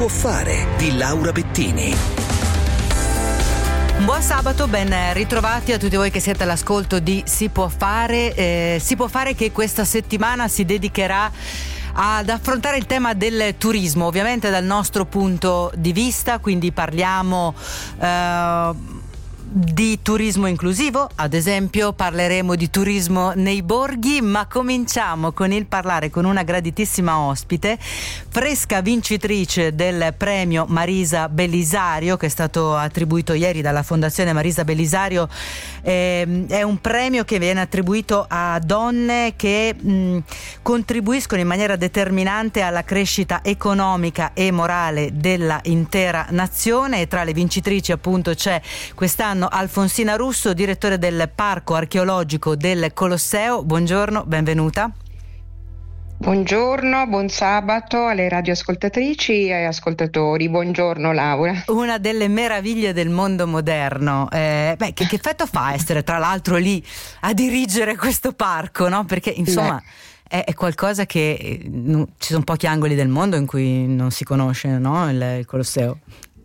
può fare di Laura Bettini. Buon sabato, ben ritrovati a tutti voi che siete all'ascolto di Si può fare. Si può fare che questa settimana si dedicherà ad affrontare il tema del turismo, ovviamente dal nostro punto di vista, quindi parliamo di turismo inclusivo, ad esempio parleremo di turismo nei borghi, ma cominciamo con il parlare con una graditissima ospite, fresca vincitrice del premio Marisa Bellisario che è stato attribuito ieri dalla Fondazione Marisa Bellisario. È un premio che viene attribuito a donne che contribuiscono in maniera determinante alla crescita economica e morale della intera nazione, e tra le vincitrici appunto c'è quest'anno Alfonsina Russo, direttore del Parco Archeologico del Colosseo. Buongiorno, benvenuta. Buongiorno, buon sabato alle radioascoltatrici e ascoltatori. Buongiorno Laura. Una delle meraviglie del mondo moderno. Che effetto fa essere tra l'altro lì a dirigere questo parco, no? Perché insomma è qualcosa che ci sono pochi angoli del mondo in cui non si conosce, no? Il Colosseo.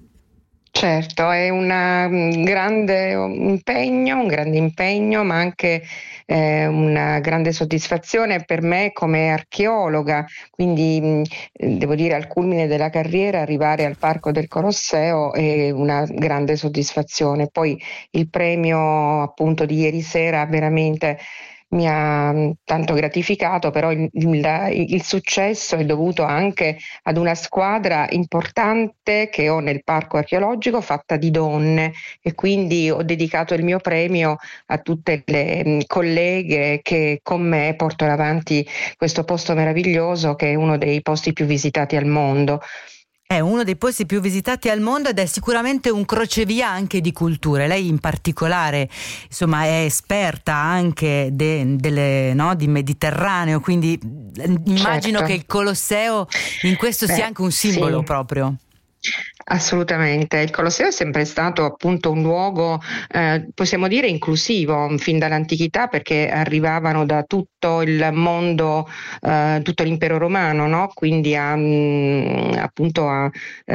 Certo, è un grande impegno, ma anche una grande soddisfazione per me come archeologa, quindi devo dire al culmine della carriera arrivare al Parco del Colosseo è una grande soddisfazione. Poi il premio appunto di ieri sera veramente mi ha tanto gratificato, però il successo è dovuto anche ad una squadra importante che ho nel parco archeologico, fatta di donne, e quindi ho dedicato il mio premio a tutte le colleghe che con me portano avanti questo posto meraviglioso che è uno dei posti più visitati al mondo. È uno dei posti più visitati al mondo ed è sicuramente un crocevia anche di culture. Lei in particolare, insomma, è esperta anche di Mediterraneo, quindi immagino che il Colosseo in questo sia anche un simbolo proprio. Assolutamente, il Colosseo è sempre stato appunto un luogo, possiamo dire inclusivo fin dall'antichità, perché arrivavano da tutto il mondo, tutto l'impero romano, no? Quindi appunto a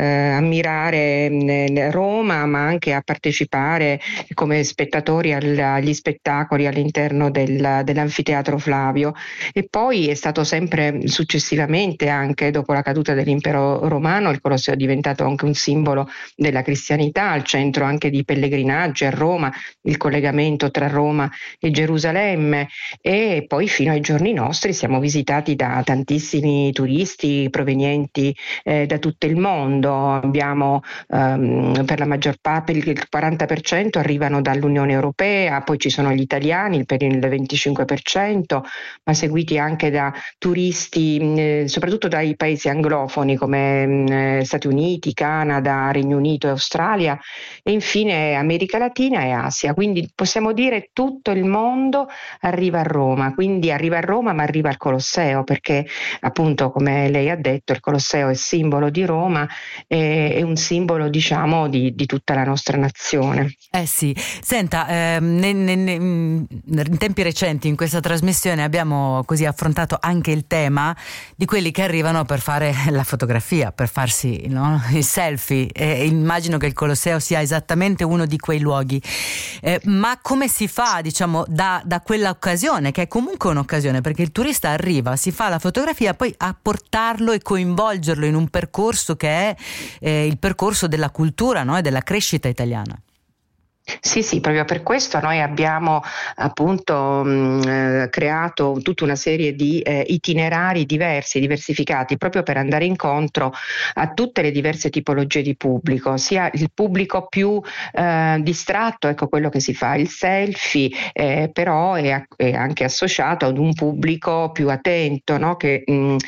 ammirare Roma, ma anche a partecipare come spettatori agli spettacoli all'interno dell'anfiteatro Flavio. E poi è stato sempre successivamente, anche dopo la caduta dell'impero romano, il Colosseo è diventato anche un simbolo della cristianità, al centro anche di pellegrinaggi a Roma, il collegamento tra Roma e Gerusalemme, e poi fino ai giorni nostri siamo visitati da tantissimi turisti provenienti da tutto il mondo. Abbiamo per la maggior parte, il 40% arrivano dall'Unione Europea, poi ci sono gli italiani per il 25%, ma seguiti anche da turisti soprattutto dai paesi anglofoni come Stati Uniti, Canada, Regno Unito e Australia, e infine America Latina e Asia. Quindi possiamo dire tutto il mondo arriva a Roma, quindi arriva a Roma ma arriva al Colosseo, perché appunto, come lei ha detto, il Colosseo è simbolo di Roma, è un simbolo, diciamo, di tutta la nostra nazione. Sì, senta, in tempi recenti in questa trasmissione abbiamo così affrontato anche il tema di quelli che arrivano per fare la fotografia, per farsi, no, il selfie, e immagino che il Colosseo sia esattamente uno di quei luoghi, ma come si fa, diciamo, da quella occasione, che è comunque un'occasione, perché il turista arriva, si fa la fotografia, poi a portarlo e coinvolgerlo in un percorso che è il percorso della cultura, no, e della crescita italiana? Sì, proprio per questo noi abbiamo appunto creato tutta una serie di itinerari diversificati, proprio per andare incontro a tutte le diverse tipologie di pubblico, sia il pubblico più distratto, ecco, quello che si fa il selfie, però è anche associato ad un pubblico più attento, no? Che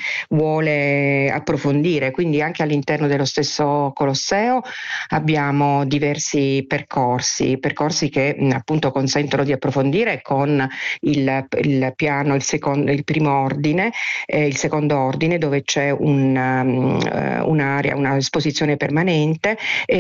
vuole approfondire. Quindi anche all'interno dello stesso Colosseo abbiamo diversi percorsi. percorsi che appunto consentono di approfondire con il piano, il primo ordine, il secondo ordine, dove c'è un'area, una esposizione permanente.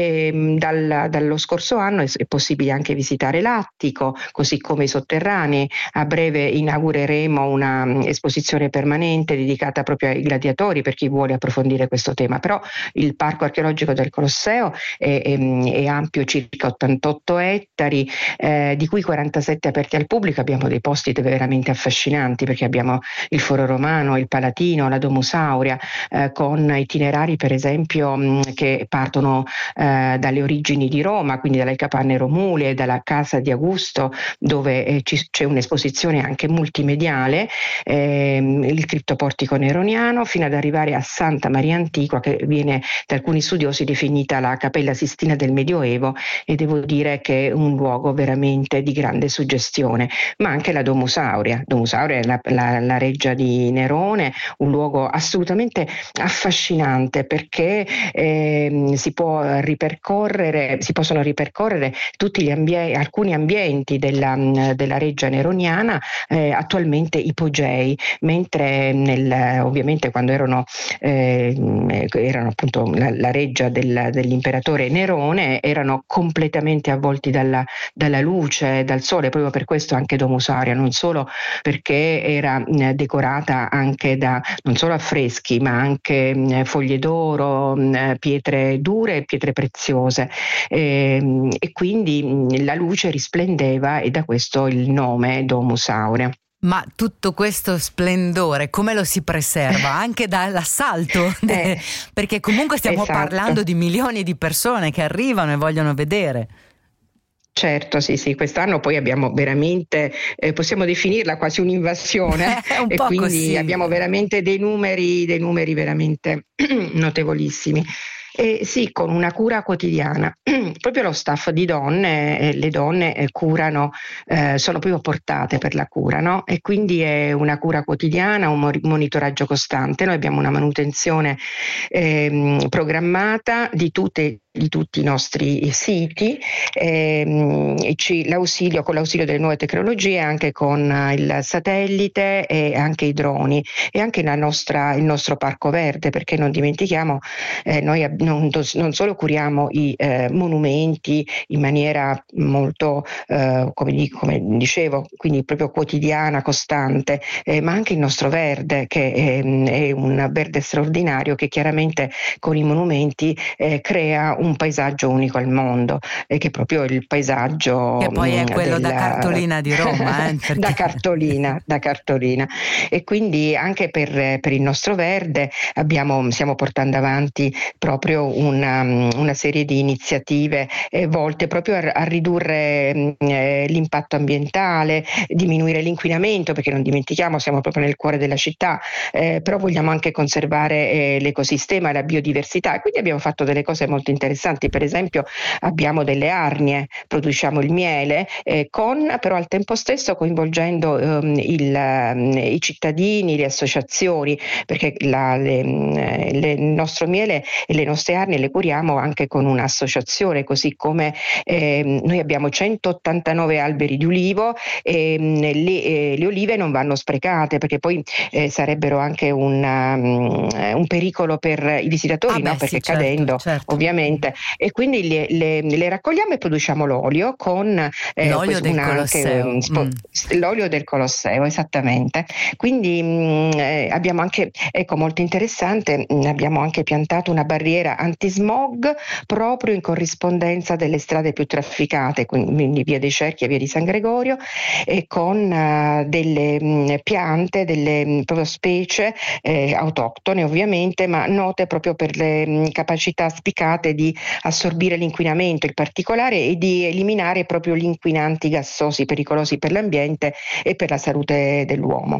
Dallo scorso anno è possibile anche visitare l'attico, così come i sotterranei. A breve inaugureremo una esposizione permanente dedicata proprio ai gladiatori, per chi vuole approfondire questo tema. Però il Parco Archeologico del Colosseo è ampio, circa 88 ettari, di cui 47 aperti al pubblico. Abbiamo dei posti veramente affascinanti, perché abbiamo il Foro Romano, il Palatino, la Domus Aurea, con itinerari per esempio che partono dalle origini di Roma, quindi dalle capanne Romule, dalla casa di Augusto, dove c'è un'esposizione anche multimediale, il criptoportico neroniano, fino ad arrivare a Santa Maria Antiqua, che viene da alcuni studiosi definita la Cappella Sistina del Medioevo, e devo dire che è un luogo veramente di grande suggestione. Ma anche la Domus Aurea. Domus Aurea è la reggia di Nerone, un luogo assolutamente affascinante, perché si possono ripercorrere tutti alcuni ambienti della reggia neroniana, attualmente ipogei, mentre ovviamente quando erano appunto la reggia dell'imperatore Nerone, erano completamente avvolti dalla luce, dal sole. Proprio per questo anche Domus Aurea, non solo perché era decorata anche da non solo affreschi, ma anche foglie d'oro, pietre dure e pietre preziose, e quindi la luce risplendeva, e da questo il nome Domus Aurea. Ma tutto questo splendore come lo si preserva? Anche dall'assalto? Perché comunque stiamo parlando di milioni di persone che arrivano e vogliono vedere. Certo, sì, quest'anno poi abbiamo veramente, possiamo definirla quasi un'invasione, e quindi così. Abbiamo veramente dei numeri veramente notevolissimi. Sì, con una cura quotidiana. Proprio lo staff di donne, le donne curano, sono proprio portate per la cura, no? E quindi è una cura quotidiana, un monitoraggio costante. Noi abbiamo una manutenzione programmata di tutti i nostri siti, con l'ausilio delle nuove tecnologie, anche con il satellite e anche i droni, e anche il nostro parco verde, perché non dimentichiamo, noi non solo curiamo i monumenti in maniera molto, come dicevo, quindi proprio quotidiana, costante, ma anche il nostro verde, che è un verde straordinario, che chiaramente con i monumenti crea un paesaggio unico al mondo, che è proprio il paesaggio che poi è quello da cartolina di Roma, perché... da cartolina. E quindi anche per il nostro verde stiamo portando avanti proprio una serie di iniziative volte proprio a ridurre l'impatto ambientale, diminuire l'inquinamento, perché non dimentichiamo, siamo proprio nel cuore della città, però vogliamo anche conservare l'ecosistema e la biodiversità, e quindi abbiamo fatto delle cose molto interessanti. Per esempio abbiamo delle arnie, produciamo il miele, però al tempo stesso coinvolgendo i cittadini, le associazioni, perché il nostro miele e le nostre arnie le curiamo anche con un'associazione, così come noi abbiamo 189 alberi di ulivo, e le olive non vanno sprecate, perché poi sarebbero anche un pericolo per i visitatori, no? Perché sì, cadendo certo. Ovviamente, e quindi le raccogliamo e produciamo l'olio con l'olio del Colosseo. L'olio del Colosseo, esattamente. Quindi abbiamo anche, molto interessante, abbiamo anche piantato una barriera antismog proprio in corrispondenza delle strade più trafficate, quindi via dei Cerchi e via di San Gregorio, e con delle piante, delle proprio specie autoctone ovviamente, ma note proprio per le capacità spicate di assorbire l'inquinamento, in particolare, e di eliminare proprio gli inquinanti gassosi pericolosi per l'ambiente e per la salute dell'uomo.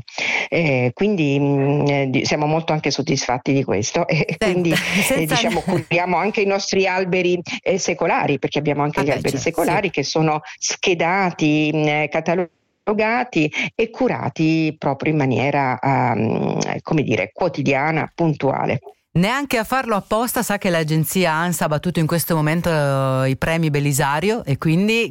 Quindi siamo molto anche soddisfatti di questo, e quindi curiamo anche i nostri alberi secolari, perché abbiamo anche gli alberi secolari, che sono schedati, catalogati e curati proprio in maniera quotidiana, puntuale. Neanche a farlo apposta, sa che l'agenzia ANSA ha battuto in questo momento i premi Belisario e quindi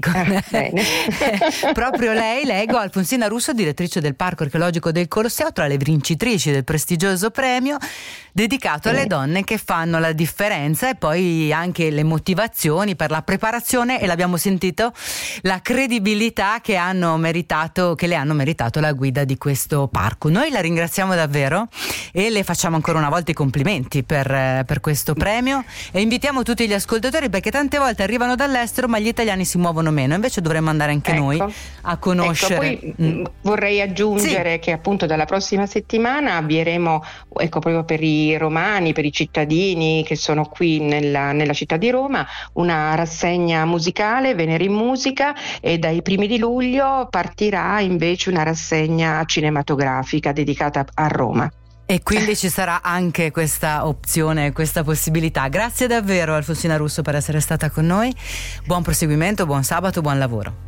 proprio lei, leggo, Alfonsina Russo, direttrice del Parco Archeologico del Colosseo, tra le vincitrici del prestigioso premio dedicato alle donne che fanno la differenza, e poi anche le motivazioni per la preparazione, e l'abbiamo sentito, la credibilità che le hanno meritato la guida di questo parco. Noi la ringraziamo davvero e le facciamo ancora una volta i complimenti per questo premio, e invitiamo tutti gli ascoltatori, perché tante volte arrivano dall'estero ma gli italiani si muovono meno, invece dovremmo andare anche noi a conoscere. Poi vorrei aggiungere che appunto dalla prossima settimana avvieremo, proprio per i romani, per i cittadini che sono qui nella città di Roma, una rassegna musicale, Venere in Musica, e dai primi di luglio partirà invece una rassegna cinematografica dedicata a Roma. E quindi ci sarà anche questa opzione, questa possibilità. Grazie davvero Alfonsina Russo per essere stata con noi. Buon proseguimento, buon sabato, buon lavoro.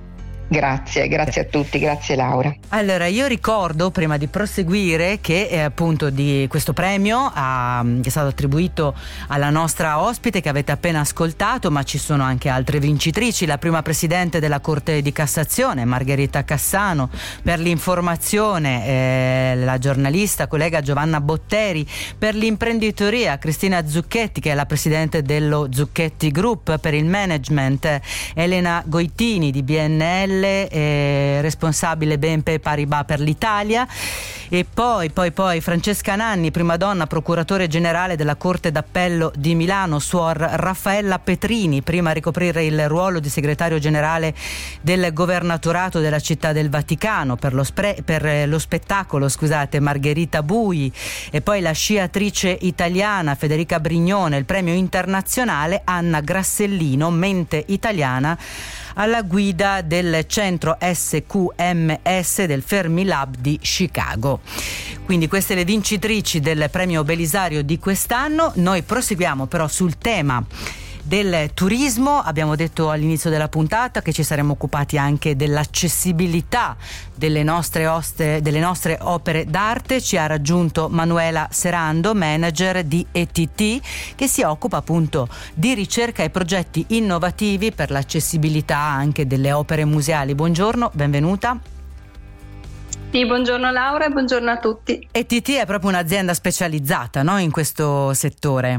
Grazie a tutti, grazie Laura. Allora, io ricordo, prima di proseguire, che appunto di questo premio che è stato attribuito alla nostra ospite che avete appena ascoltato, ma ci sono anche altre vincitrici. La prima presidente della Corte di Cassazione, Margherita Cassano; per l'informazione la giornalista collega Giovanna Botteri; per l'imprenditoria Cristina Zucchetti, che è la presidente dello Zucchetti Group; per il management Elena Goitini di BNL, responsabile BNP Paribas per l'Italia; e poi Francesca Nanni, prima donna procuratore generale della Corte d'Appello di Milano; suor Raffaella Petrini, prima a ricoprire il ruolo di segretario generale del governatorato della Città del Vaticano; per lo spettacolo, Margherita Bui; e poi la sciatrice italiana Federica Brignone; il premio internazionale Anna Grassellino, mente italiana alla guida del centro SQMS del Fermilab di Chicago. Quindi queste le vincitrici del premio Belisario di quest'anno. Noi proseguiamo però sul tema del turismo. Abbiamo detto all'inizio della puntata che ci saremmo occupati anche dell'accessibilità delle nostre opere d'arte. Ci ha raggiunto Manuela Serando, manager di ETT, che si occupa appunto di ricerca e progetti innovativi per l'accessibilità anche delle opere museali. Buongiorno, benvenuta. Sì, buongiorno Laura e buongiorno a tutti. ETT è proprio un'azienda specializzata, no, in questo settore.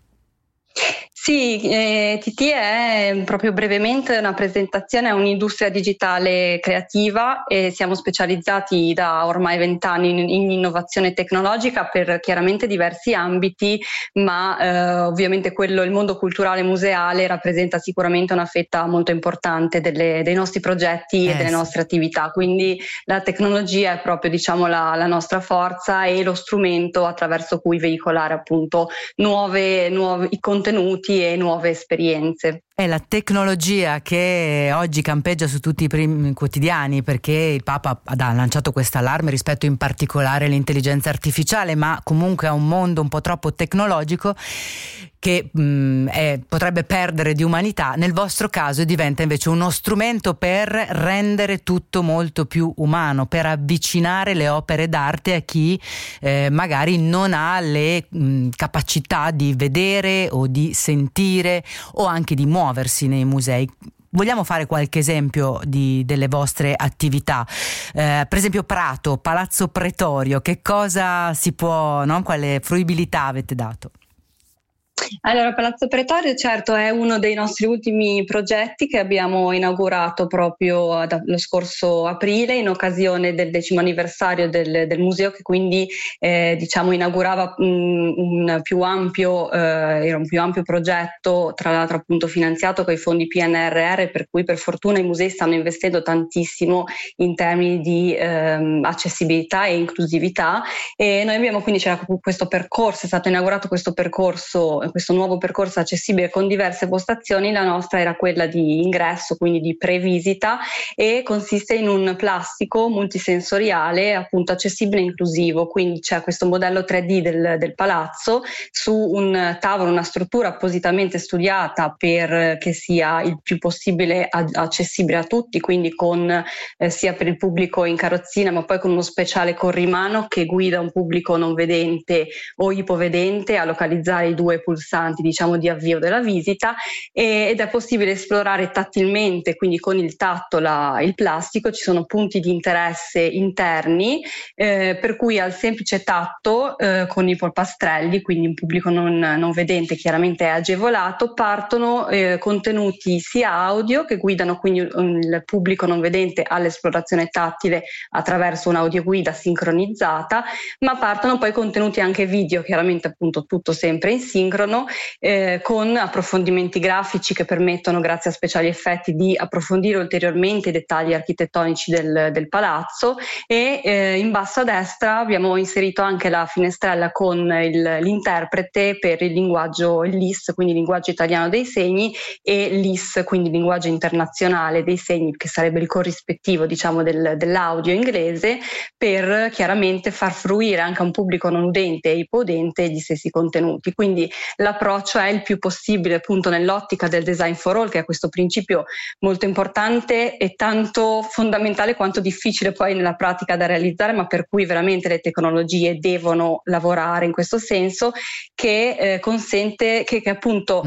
Sì, TT è proprio brevemente una presentazione, è un'industria digitale creativa e siamo specializzati da ormai 20 anni in innovazione tecnologica per chiaramente diversi ambiti, ma ovviamente il mondo culturale museale rappresenta sicuramente una fetta molto importante dei nostri progetti e delle nostre attività, quindi la tecnologia è proprio la nostra forza e lo strumento attraverso cui veicolare appunto nuovi contenuti e nuove esperienze. È la tecnologia che oggi campeggia su tutti i primi quotidiani, perché il Papa ha lanciato questo allarme rispetto in particolare all'intelligenza artificiale, ma comunque a un mondo un po' troppo tecnologico che potrebbe perdere di umanità. Nel vostro caso diventa invece uno strumento per rendere tutto molto più umano, per avvicinare le opere d'arte a chi magari non ha le capacità di vedere o di sentire o anche di muoversi nei musei. Vogliamo fare qualche esempio delle vostre attività? Per esempio Prato, Palazzo Pretorio, che cosa si può, no? Quale fruibilità avete dato? Allora, Palazzo Pretorio certo è uno dei nostri ultimi progetti che abbiamo inaugurato proprio lo scorso aprile in occasione del 10° anniversario del museo, che quindi inaugurava un più ampio progetto, tra l'altro appunto finanziato con i fondi PNRR, per cui per fortuna i musei stanno investendo tantissimo in termini di accessibilità e inclusività, e noi abbiamo quindi c'era questo percorso, è stato inaugurato questo percorso questo nuovo percorso accessibile con diverse postazioni. La nostra era quella di ingresso, quindi di pre-visita, e consiste in un plastico multisensoriale appunto accessibile e inclusivo, quindi c'è questo modello 3D del palazzo su un tavolo, una struttura appositamente studiata per che sia il più possibile accessibile a tutti, quindi con sia per il pubblico in carrozzina, ma poi con uno speciale corrimano che guida un pubblico non vedente o ipovedente a localizzare i due pulsanti, diciamo, di avvio della visita, ed è possibile esplorare tattilmente, quindi con il tatto, il plastico. Ci sono punti di interesse interni, per cui al semplice tatto con i polpastrelli, quindi un pubblico non vedente chiaramente è agevolato, partono contenuti sia audio che guidano quindi il pubblico non vedente all'esplorazione tattile attraverso un'audioguida sincronizzata, ma partono poi contenuti anche video, chiaramente appunto tutto sempre in sincrono, con approfondimenti grafici che permettono, grazie a speciali effetti, di approfondire ulteriormente i dettagli architettonici del palazzo. E in basso a destra abbiamo inserito anche la finestrella con l'interprete per il linguaggio, il LIS, quindi linguaggio italiano dei segni, e l'IS, quindi linguaggio internazionale dei segni, che sarebbe il corrispettivo, diciamo, dell'audio inglese, per chiaramente far fruire anche a un pubblico non udente e ipoudente gli stessi contenuti. Quindi l'approccio è il più possibile appunto nell'ottica del design for all, che è questo principio molto importante e tanto fondamentale quanto difficile poi nella pratica da realizzare, ma per cui veramente le tecnologie devono lavorare in questo senso, che consente, che appunto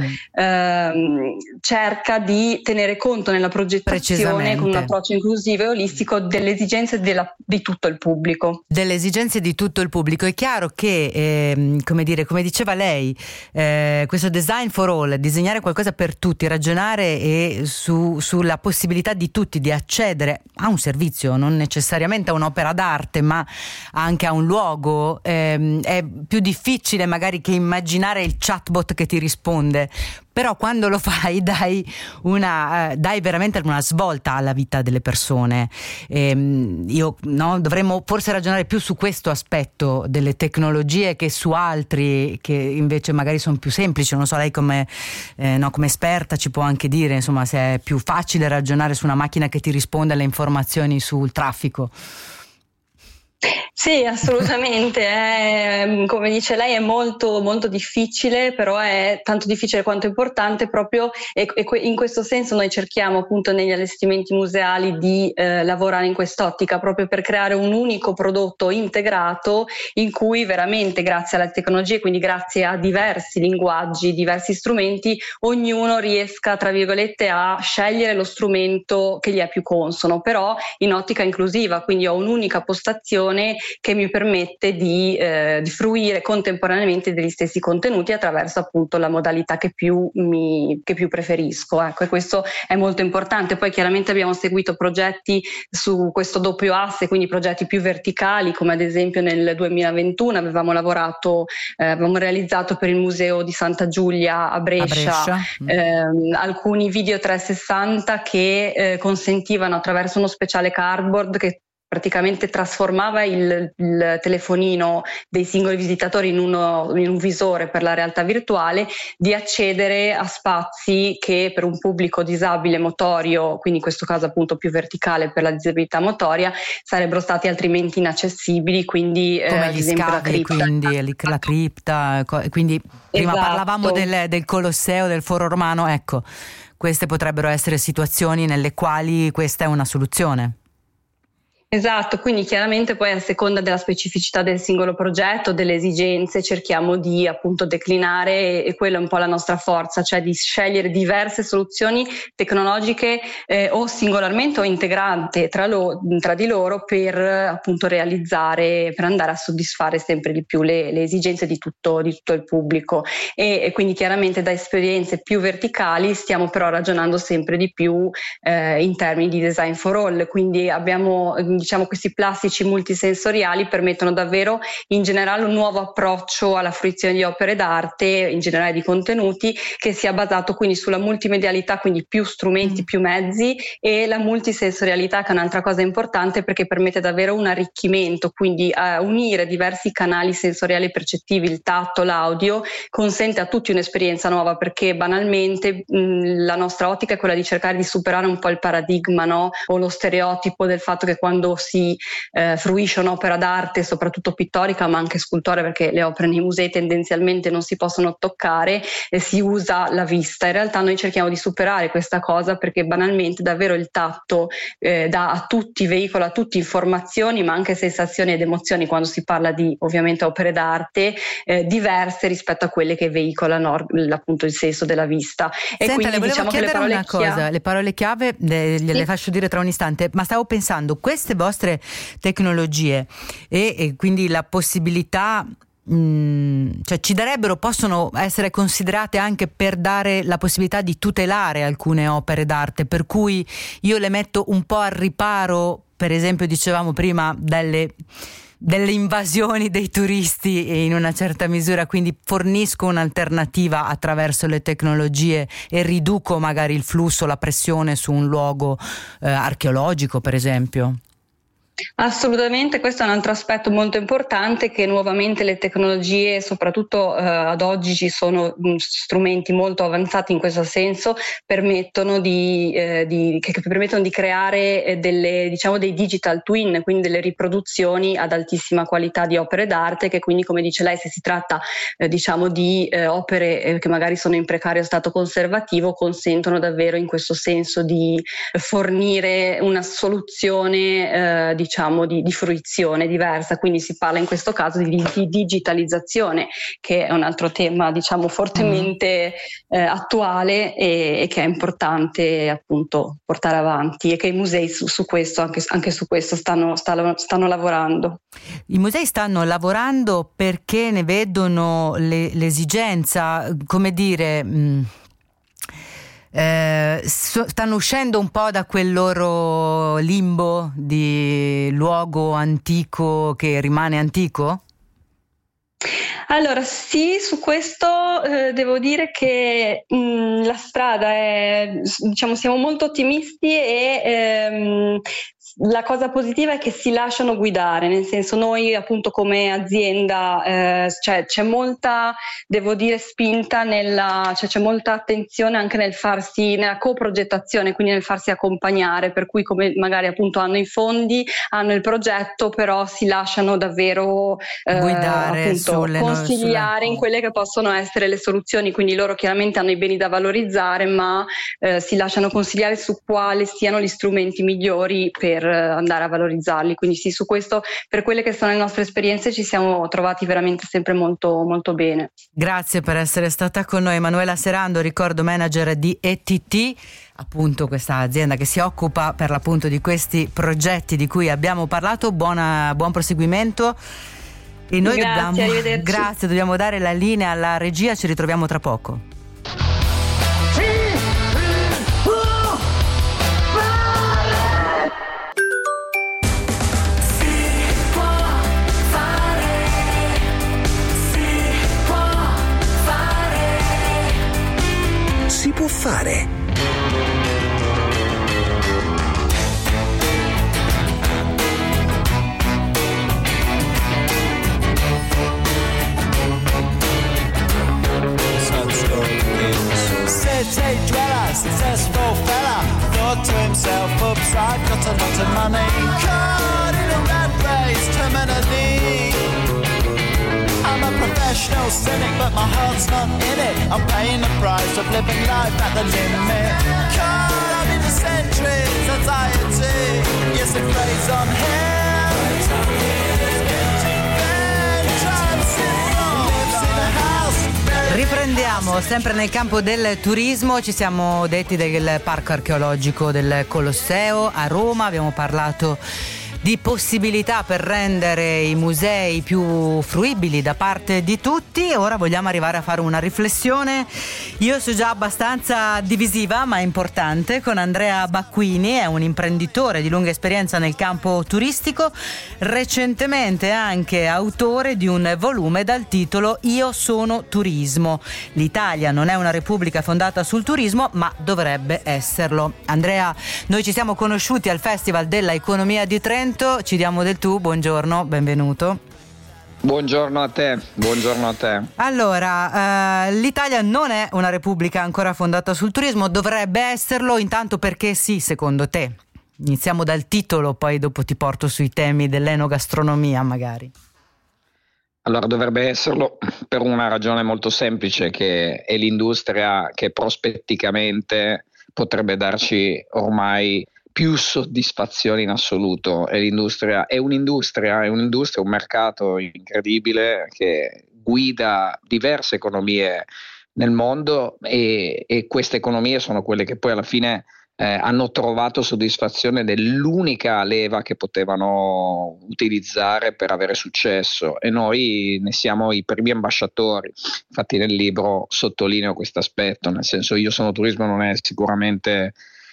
cerca di tenere conto nella progettazione con un approccio inclusivo e olistico delle esigenze di tutto il pubblico. Delle esigenze di tutto il pubblico. È chiaro che, come diceva lei, questo design for all, disegnare qualcosa per tutti, ragionare sulla possibilità di tutti di accedere a un servizio, non necessariamente a un'opera d'arte, ma anche a un luogo, è più difficile magari che immaginare il chatbot che ti risponde. Però quando lo fai dai veramente una svolta alla vita delle persone. Dovremmo forse ragionare più su questo aspetto delle tecnologie che su altri che invece magari sono più semplici. Non so, lei come esperta ci può anche dire, insomma, se è più facile ragionare su una macchina che ti risponde alle informazioni sul traffico. Sì, assolutamente. Come dice lei, è molto, molto difficile, però è tanto difficile quanto importante proprio, e in questo senso noi cerchiamo appunto negli allestimenti museali di lavorare in quest'ottica, proprio per creare un unico prodotto integrato in cui veramente, grazie alla tecnologia, quindi grazie a diversi linguaggi, diversi strumenti, ognuno riesca, tra virgolette, a scegliere lo strumento che gli è più consono, però in ottica inclusiva, quindi ho un'unica postazione che mi permette di fruire contemporaneamente degli stessi contenuti attraverso appunto la modalità che più preferisco. Ecco, e questo è molto importante. Poi chiaramente abbiamo seguito progetti su questo doppio asse, quindi progetti più verticali, come ad esempio nel 2021 avevamo realizzato per il Museo di Santa Giulia a Brescia. Alcuni video 360 che consentivano, attraverso uno speciale cardboard che praticamente trasformava il telefonino dei singoli visitatori in un visore per la realtà virtuale, di accedere a spazi che per un pubblico disabile motorio, quindi in questo caso appunto più verticale per la disabilità motoria, sarebbero stati altrimenti inaccessibili, quindi come gli scavi, quindi la cripta, quindi prima parlavamo del Colosseo, del Foro Romano, ecco, queste potrebbero essere situazioni nelle quali questa è una soluzione. Esatto, quindi chiaramente poi a seconda della specificità del singolo progetto, delle esigenze, cerchiamo di appunto declinare, e quella è un po' la nostra forza, cioè di scegliere diverse soluzioni tecnologiche o singolarmente o integrate tra di loro, per appunto realizzare, per andare a soddisfare sempre di più le esigenze di tutto il pubblico. E quindi chiaramente da esperienze più verticali stiamo però ragionando sempre di più in termini di design for all, quindi abbiamo diciamo questi plastici multisensoriali permettono davvero in generale un nuovo approccio alla fruizione di opere d'arte, in generale di contenuti, che sia basato quindi sulla multimedialità, quindi più strumenti, più mezzi, e la multisensorialità, che è un'altra cosa importante perché permette davvero un arricchimento, quindi unire diversi canali sensoriali percettivi, il tatto, l'audio, consente a tutti un'esperienza nuova, perché banalmente la nostra ottica è quella di cercare di superare un po' il paradigma, no? O lo stereotipo del fatto che quando si fruisce un'opera d'arte, soprattutto pittorica ma anche scultorea, perché le opere nei musei tendenzialmente non si possono toccare, e si usa la vista. In realtà noi cerchiamo di superare questa cosa, perché banalmente davvero il tatto dà a tutti, veicola a tutti informazioni ma anche sensazioni ed emozioni, quando si parla di ovviamente opere d'arte diverse rispetto a quelle che veicolano appunto il senso della vista. Senta, e quindi le volevo diciamo chiedere che le una cosa, le parole chiave gliele faccio dire tra un istante, ma stavo pensando, queste vostre tecnologie e quindi la possibilità, cioè ci darebbero, possono essere considerate anche per dare la possibilità di tutelare alcune opere d'arte, per cui io le metto un po' al riparo, per esempio dicevamo prima delle invasioni dei turisti in una certa misura, quindi fornisco un'alternativa attraverso le tecnologie e riduco magari il flusso, la pressione su un luogo archeologico, per esempio. Assolutamente, questo è un altro aspetto molto importante, che nuovamente le tecnologie, soprattutto ad oggi ci sono strumenti molto avanzati in questo senso, permettono che permettono di creare dei digital twin, quindi delle riproduzioni ad altissima qualità di opere d'arte, che quindi, come dice lei, se si tratta di opere che magari sono in precario stato conservativo, consentono davvero in questo senso di fornire una soluzione di fruizione diversa. Quindi si parla in questo caso di digitalizzazione, che è un altro tema fortemente attuale e che è importante appunto portare avanti, e che i musei su questo, anche su questo stanno lavorando. I musei stanno lavorando perché ne vedono l'esigenza, come dire, stanno uscendo un po' da quel loro limbo di luogo antico che rimane antico? Allora sì, su questo devo dire che la strada è, siamo molto ottimisti, e la cosa positiva è che si lasciano guidare, nel senso, noi appunto come azienda c'è molta, devo dire, spinta c'è molta attenzione anche nella coprogettazione, quindi nel farsi accompagnare, per cui come magari appunto hanno i fondi, hanno il progetto, però si lasciano davvero guidare, appunto consigliare in quelle che possono essere le soluzioni. Quindi loro chiaramente hanno i beni da valorizzare, ma si lasciano consigliare su quali siano gli strumenti migliori per andare a valorizzarli. Quindi sì, su questo, per quelle che sono le nostre esperienze, ci siamo trovati veramente sempre molto molto bene. Grazie per essere stata con noi, Emanuela Serando, ricordo manager di ETT, appunto questa azienda che si occupa per l'appunto di questi progetti di cui abbiamo parlato. Buon proseguimento, e noi dobbiamo dare la linea alla regia, ci ritroviamo tra poco. Si può fare. City dweller, successful fella, thought to himself, oops, I've got a lot of money. Caught in a rat race, terminally. I'm a professional cynic, but my heart's not in it. I'm paying the price of living life at the limit. Caught up in the centuries, anxiety. Yes, it plays on here. Riprendiamo sempre nel campo del turismo. Ci siamo detti del parco archeologico del Colosseo a Roma, abbiamo parlato di possibilità per rendere i musei più fruibili da parte di tutti. Ora vogliamo arrivare a fare una riflessione, io so già abbastanza divisiva ma importante, con Andrea Bacquini. È un imprenditore di lunga esperienza nel campo turistico, recentemente anche autore di un volume dal titolo Io sono turismo. L'Italia non è una repubblica fondata sul turismo, ma dovrebbe esserlo. Andrea, noi ci siamo conosciuti al Festival della Economia di Trento, ci diamo del tu, buongiorno, benvenuto. Buongiorno a te, buongiorno a te. Allora, l'Italia non è una repubblica ancora fondata sul turismo, dovrebbe esserlo, intanto perché sì, secondo te? Iniziamo dal titolo, poi dopo ti porto sui temi dell'enogastronomia magari. Allora, dovrebbe esserlo per una ragione molto semplice, che è l'industria che prospetticamente potrebbe darci ormai più soddisfazioni in assoluto. È un'industria, un mercato incredibile che guida diverse economie nel mondo e queste economie sono quelle che poi alla fine hanno trovato soddisfazione dell'unica leva che potevano utilizzare per avere successo, e noi ne siamo i primi ambasciatori. Infatti nel libro sottolineo questo aspetto, nel senso, Io sono turismo non è sicuramente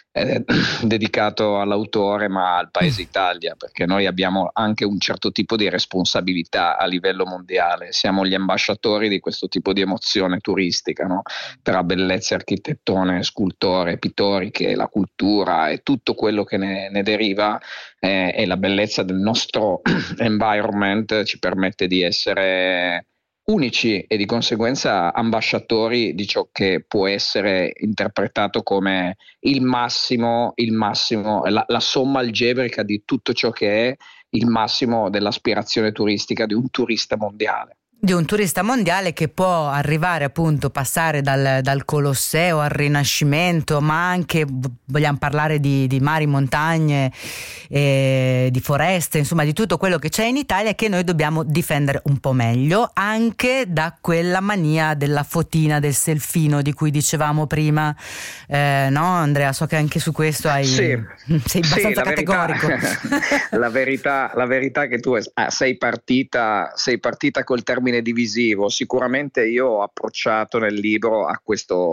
dedicato all'autore ma al paese Italia, perché noi abbiamo anche un certo tipo di responsabilità a livello mondiale, siamo gli ambasciatori di questo tipo di emozione turistica, no? Tra bellezze architettoniche, scultore, pittoriche, la cultura e tutto quello che ne deriva, e la bellezza del nostro environment ci permette di essere unici e di conseguenza ambasciatori di ciò che può essere interpretato come il massimo, la somma algebrica di tutto ciò che è il massimo dell'aspirazione turistica di un turista mondiale. Di un turista mondiale che può arrivare, appunto, passare dal Colosseo al Rinascimento, ma anche vogliamo parlare di mari, montagne, di foreste, insomma di tutto quello che c'è in Italia, che noi dobbiamo difendere un po' meglio, anche da quella mania della fotina, del selfino di cui dicevamo prima, no Andrea? So che anche su questo sei abbastanza categorico. La verità è che tu sei partita col termine divisivo. Sicuramente io ho approcciato nel libro a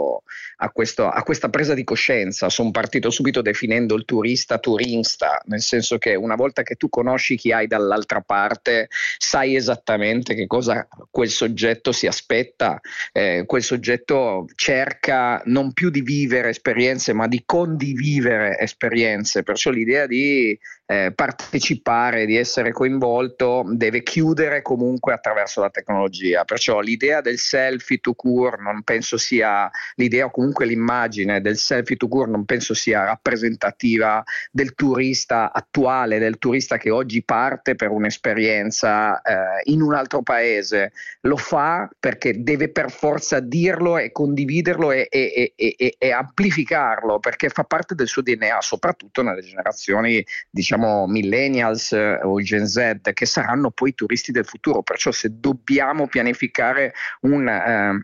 questa presa di coscienza. Sono partito subito definendo il turista, nel senso che una volta che tu conosci chi hai dall'altra parte, sai esattamente che cosa quel soggetto si aspetta. Quel soggetto cerca non più di vivere esperienze ma di condividere esperienze, perciò l'idea di partecipare, di essere coinvolto deve chiudere comunque attraverso la tecnologia. Perciò l'idea del selfie to cure non penso sia l'idea, o comunque l'immagine del selfie to cure non penso sia rappresentativa del turista attuale, del turista che oggi parte per un'esperienza in un altro paese. Lo fa perché deve per forza dirlo e condividerlo e amplificarlo, perché fa parte del suo DNA, soprattutto nelle generazioni, diciamo, millennials o Gen Z, che saranno poi i turisti del futuro. Perciò se dobbiamo pianificare un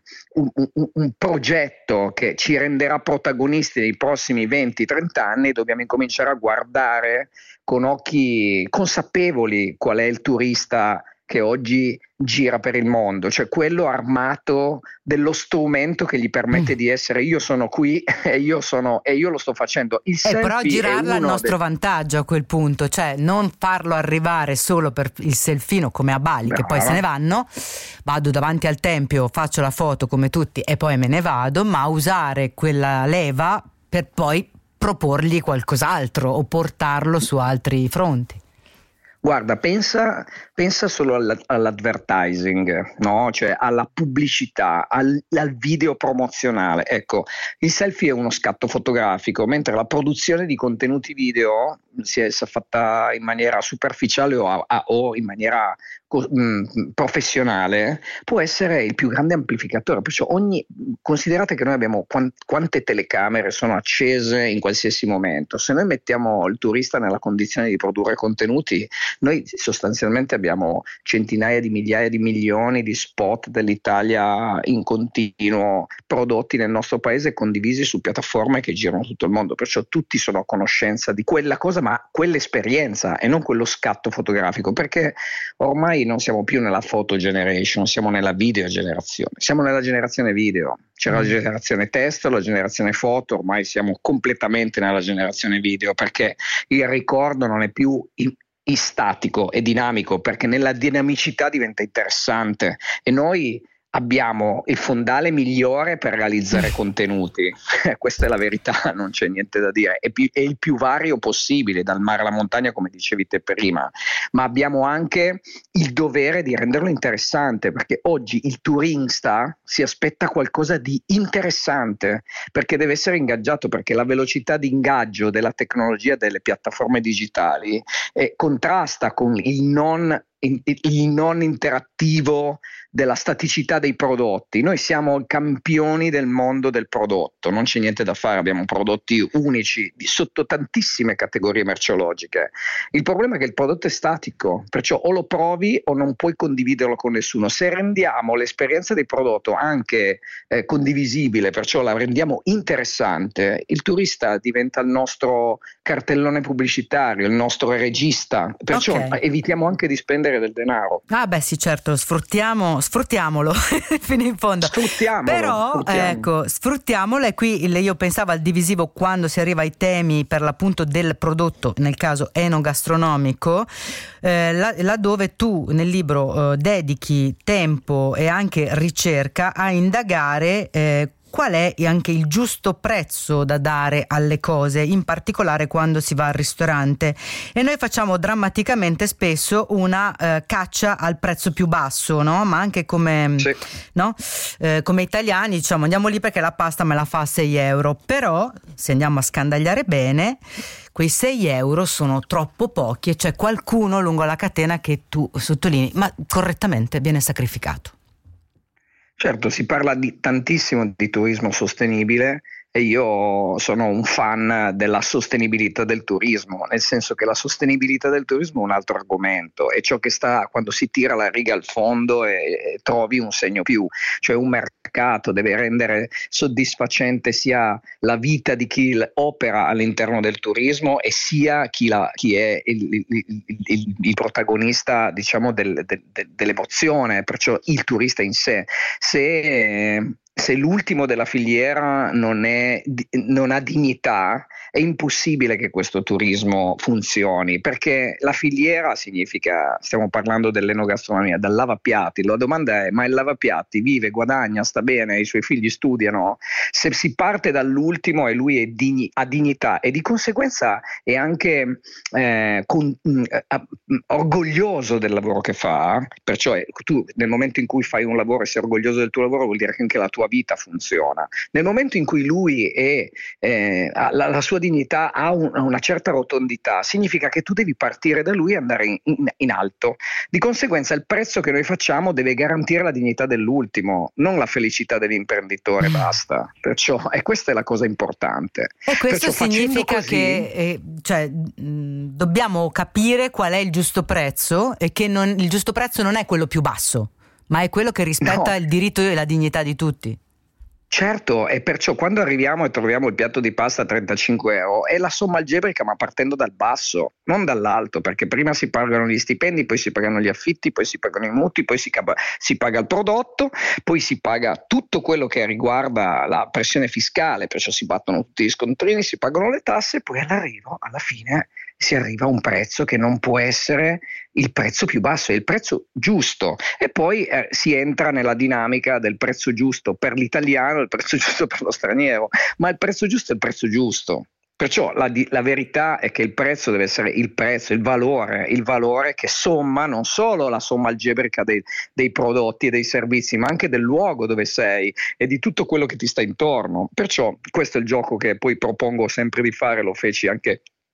progetto che ci renderà protagonisti nei prossimi 20-30 anni, dobbiamo incominciare a guardare con occhi consapevoli qual è il turista che oggi gira per il mondo, cioè quello armato dello strumento che gli permette di essere io sono qui e io lo sto facendo. Il però girarla al nostro vantaggio a quel punto, cioè non farlo arrivare solo per il selfino come a Bali, che poi se ne vanno, vado davanti al tempio, faccio la foto come tutti e poi me ne vado, ma usare quella leva per poi proporgli qualcos'altro o portarlo su altri fronti. Guarda, pensa solo all'advertising, no? Cioè alla pubblicità, al video promozionale. Ecco, il selfie è uno scatto fotografico, mentre la produzione di contenuti video, sia essa fatta in maniera superficiale o in maniera professionale, può essere il più grande amplificatore. Perciò considerate che noi abbiamo quante telecamere sono accese in qualsiasi momento. Se noi mettiamo il turista nella condizione di produrre contenuti, noi sostanzialmente abbiamo centinaia di migliaia di milioni di spot dell'Italia in continuo prodotti nel nostro paese, condivisi su piattaforme che girano tutto il mondo, perciò tutti sono a conoscenza di quella cosa, ma quell'esperienza e non quello scatto fotografico, perché ormai non siamo più nella photo generation, siamo nella video generazione, siamo nella generazione video. C'era la generazione testo, la generazione foto, ormai siamo completamente nella generazione video, perché il ricordo non è più statico e dinamico, perché nella dinamicità diventa interessante e noi abbiamo il fondale migliore per realizzare contenuti. Questa è la verità, non c'è niente da dire. È il più vario possibile, dal mare alla montagna, come dicevi te prima, ma abbiamo anche il dovere di renderlo interessante, perché oggi il turista si aspetta qualcosa di interessante, perché deve essere ingaggiato, perché la velocità di ingaggio della tecnologia delle piattaforme digitali contrasta con il non interattivo della staticità dei prodotti. Noi siamo campioni del mondo del prodotto, non c'è niente da fare, abbiamo prodotti unici sotto tantissime categorie merceologiche. Il problema è che il prodotto è statico, perciò o lo provi o non puoi condividerlo con nessuno. Se rendiamo l'esperienza del prodotto anche condivisibile, perciò la rendiamo interessante, il turista diventa il nostro cartellone pubblicitario, il nostro regista, perciò evitiamo anche di spendere del denaro. Ah beh sì, certo, sfruttiamolo fino in fondo. Però ecco, sfruttiamolo, e qui io pensavo al divisivo quando si arriva ai temi per l'appunto del prodotto, nel caso enogastronomico, laddove tu nel libro dedichi tempo e anche ricerca a indagare qual è anche il giusto prezzo da dare alle cose, in particolare quando si va al ristorante. E noi facciamo drammaticamente spesso una caccia al prezzo più basso, no? Ma anche come, sì, no? Come italiani diciamo andiamo lì perché la pasta me la fa a 6 euro, però se andiamo a scandagliare bene, quei 6 euro sono troppo pochi e c'è qualcuno lungo la catena che tu sottolinei, ma correttamente viene sacrificato. Certo, si parla tantissimo di turismo sostenibile e io sono un fan della sostenibilità del turismo, nel senso che la sostenibilità del turismo è un altro argomento, è ciò che sta quando si tira la riga al fondo e trovi un segno più, cioè un mercato deve rendere soddisfacente sia la vita di chi opera all'interno del turismo e sia chi è il protagonista, diciamo, dell'emozione, perciò il turista in sé. Se l'ultimo della filiera non ha dignità, è impossibile che questo turismo funzioni, perché la filiera significa, stiamo parlando dell'enogastronomia, dal lavapiatti. La domanda è: ma il lavapiatti vive, guadagna, sta bene, i suoi figli studiano? Se si parte dall'ultimo e lui ha dignità e di conseguenza è anche orgoglioso del lavoro che fa, perciò tu nel momento in cui fai un lavoro e sei orgoglioso del tuo lavoro vuol dire che anche la tua vita funziona. Nel momento in cui lui la sua dignità ha una certa rotondità, significa che tu devi partire da lui e andare in alto. Di conseguenza il prezzo che noi facciamo deve garantire la dignità dell'ultimo, non la felicità dell'imprenditore, basta. Perciò questa è la cosa importante. E questo significa che dobbiamo capire qual è il giusto prezzo e che il giusto prezzo non è quello più basso, ma è quello che rispetta il diritto e la dignità di tutti. Certo, e perciò quando arriviamo e troviamo il piatto di pasta a 35 euro è la somma algebrica, ma partendo dal basso, non dall'alto, perché prima si pagano gli stipendi, poi si pagano gli affitti, poi si pagano i mutui, poi si paga il prodotto, poi si paga tutto quello che riguarda la pressione fiscale, perciò si battono tutti gli scontrini, si pagano le tasse, poi alla fine si arriva a un prezzo che non può essere il prezzo più basso, è il prezzo giusto, e poi si entra nella dinamica del prezzo giusto per l'italiano, il prezzo giusto per lo straniero, ma il prezzo giusto è il prezzo giusto. Perciò la verità è che il prezzo deve essere il prezzo, il valore che somma non solo la somma algebrica dei prodotti e dei servizi, ma anche del luogo dove sei e di tutto quello che ti sta intorno. Perciò questo è il gioco che poi propongo sempre di fare, lo feci anche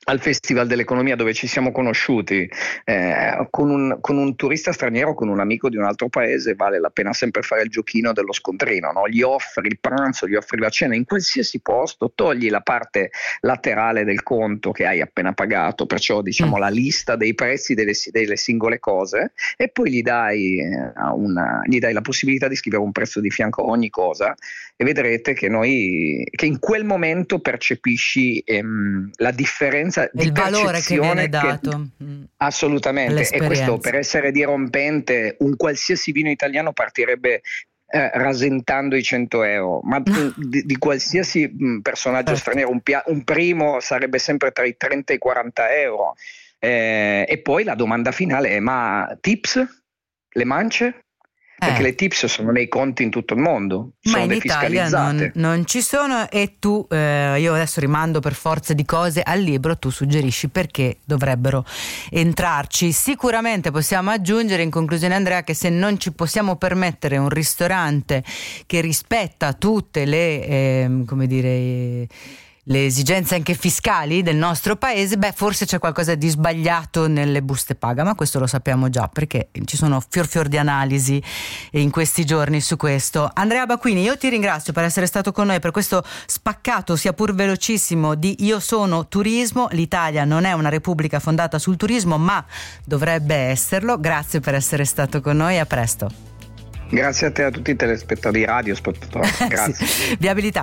al Festival dell'Economia, dove ci siamo conosciuti, con un turista straniero, con un amico di un altro paese, vale la pena sempre fare il giochino dello scontrino, no? Gli offri il pranzo, gli offri la cena in qualsiasi posto, togli la parte laterale del conto che hai appena pagato, perciò diciamo la lista dei prezzi delle singole cose, e poi gli dai la possibilità di scrivere un prezzo di fianco a ogni cosa, e vedrete che in quel momento percepisci la differenza di il valore che viene dato. Assolutamente, e questo, per essere dirompente, un qualsiasi vino italiano partirebbe rasentando i 100 euro, ma di qualsiasi personaggio straniero un primo sarebbe sempre tra i 30 e i 40 euro, e poi la domanda finale è: ma tips? Le mance? Perché le tips sono nei conti in tutto il mondo, ma sono in defiscalizzate. Italia non ci sono, e tu, io adesso rimando per forza di cose al libro, tu suggerisci perché dovrebbero entrarci. Sicuramente possiamo aggiungere in conclusione, Andrea, che se non ci possiamo permettere un ristorante che rispetta tutte le le esigenze anche fiscali del nostro paese, forse c'è qualcosa di sbagliato nelle buste paga, ma questo lo sappiamo già perché ci sono fior di analisi in questi giorni su questo. Andrea Bacquini, io ti ringrazio per essere stato con noi per questo spaccato, sia pur velocissimo, di Io sono turismo. L'Italia non è una repubblica fondata sul turismo, ma dovrebbe esserlo. Grazie per essere stato con noi, a presto. Grazie a te e a tutti i telespettatori radio, soprattutto. Grazie. Sì. Viabilità.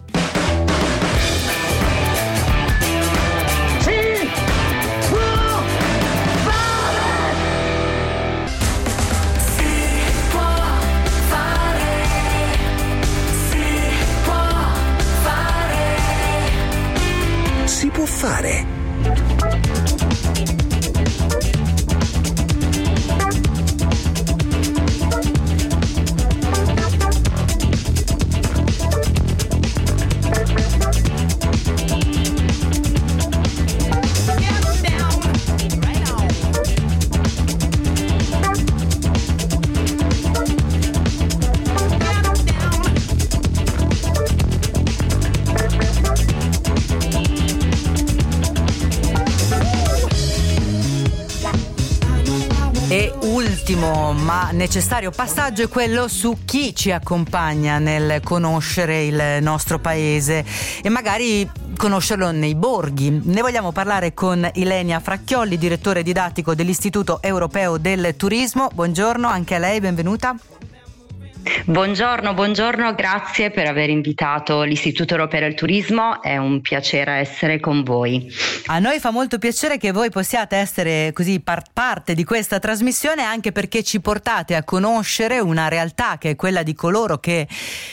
Si può fare. E ultimo ma necessario passaggio è quello su chi ci accompagna nel conoscere il nostro paese e magari conoscerlo nei borghi. Ne vogliamo parlare con Ilenia Fracchioli, direttore didattico dell'Istituto Europeo del Turismo. Buongiorno anche a lei, benvenuta. Buongiorno, grazie per aver invitato l'Istituto Europeo del Turismo, è un piacere essere con voi. A noi fa molto piacere che voi possiate essere così parte di questa trasmissione, anche perché ci portate a conoscere una realtà che è quella di coloro che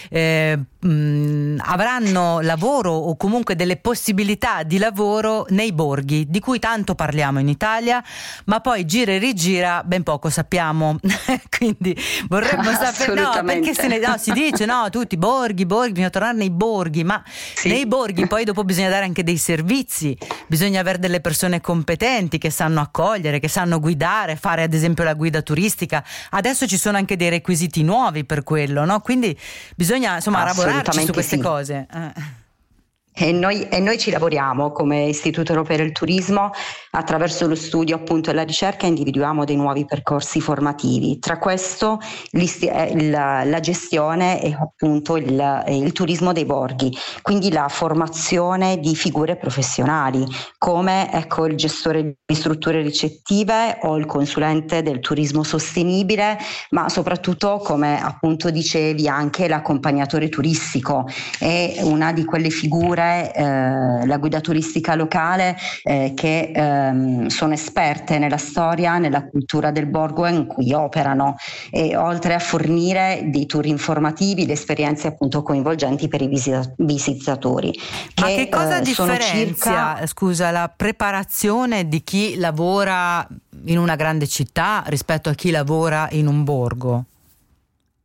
avranno lavoro o comunque delle possibilità di lavoro nei borghi, di cui tanto parliamo in Italia, ma poi gira e rigira ben poco sappiamo. Quindi vorremmo sapere, perché si dice tutti borghi, bisogna tornare nei borghi, ma sì, nei borghi poi dopo bisogna dare anche dei servizi, bisogna avere delle persone competenti che sanno accogliere, che sanno guidare, fare ad esempio la guida turistica. Adesso ci sono anche dei requisiti nuovi per quello, no? Quindi bisogna lavorarci su queste cose. E noi ci lavoriamo come Istituto Europeo del Turismo, attraverso lo studio appunto e la ricerca individuiamo dei nuovi percorsi formativi, tra questo la gestione e appunto il turismo dei borghi, quindi la formazione di figure professionali come il gestore di strutture ricettive o il consulente del turismo sostenibile, ma soprattutto, come appunto dicevi, anche l'accompagnatore turistico è una di quelle figure, la guida turistica locale, che sono esperte nella storia, nella cultura del borgo in cui operano, e oltre a fornire dei tour informativi, le esperienze appunto coinvolgenti per i visitatori. Ma che cosa differenzia, scusa, la preparazione di chi lavora in una grande città rispetto a chi lavora in un borgo?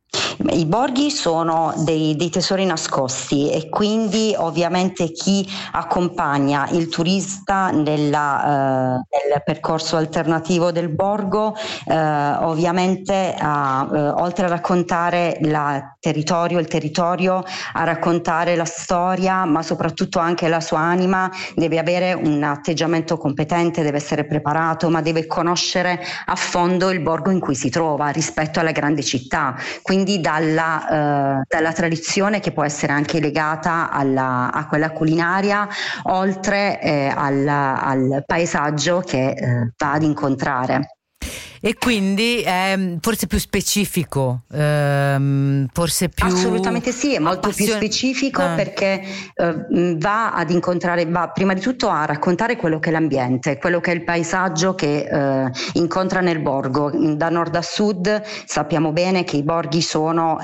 I borghi sono dei tesori nascosti e quindi ovviamente chi accompagna il turista nel percorso alternativo del borgo ovviamente oltre a raccontare il territorio, a raccontare la storia, ma soprattutto anche la sua anima, deve avere un atteggiamento competente, deve essere preparato, ma deve conoscere a fondo il borgo in cui si trova rispetto alla grande città, quindi dalla tradizione che può essere anche legata a quella culinaria, oltre al paesaggio che va ad incontrare. E quindi è forse più specifico, forse più... Assolutamente sì, è molto più specifico perché va ad incontrare, va prima di tutto a raccontare quello che è l'ambiente, quello che è il paesaggio che incontra nel borgo. Da nord a sud sappiamo bene che i borghi sono...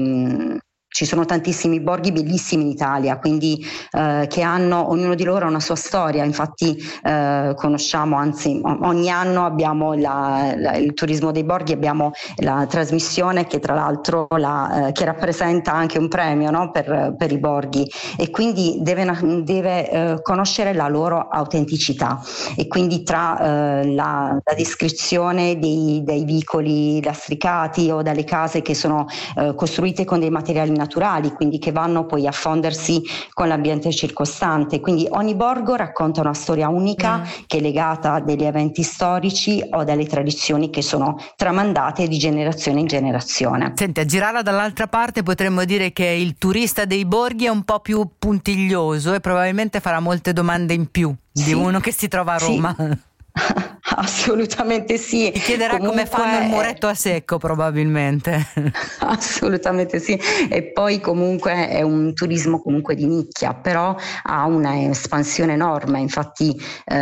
ci sono tantissimi borghi bellissimi in Italia, quindi che hanno, ognuno di loro ha una sua storia, infatti conosciamo, anzi ogni anno abbiamo il turismo dei borghi, abbiamo la trasmissione che tra l'altro che rappresenta anche un premio, no? per i borghi, e quindi deve conoscere la loro autenticità, e quindi tra la descrizione dei vicoli lastricati o dalle case che sono costruite con dei materiali naturali, quindi che vanno poi a fondersi con l'ambiente circostante, quindi ogni borgo racconta una storia unica che è legata a degli eventi storici o dalle tradizioni che sono tramandate di generazione in generazione. Senti, a girarla dall'altra parte potremmo dire che il turista dei borghi è un po' più puntiglioso e probabilmente farà molte domande in più di uno che si trova a Roma. Sì. Assolutamente sì. Ti chiederà come fanno il muretto a secco, probabilmente. Assolutamente sì. E poi comunque è un turismo comunque di nicchia, però ha una espansione enorme, infatti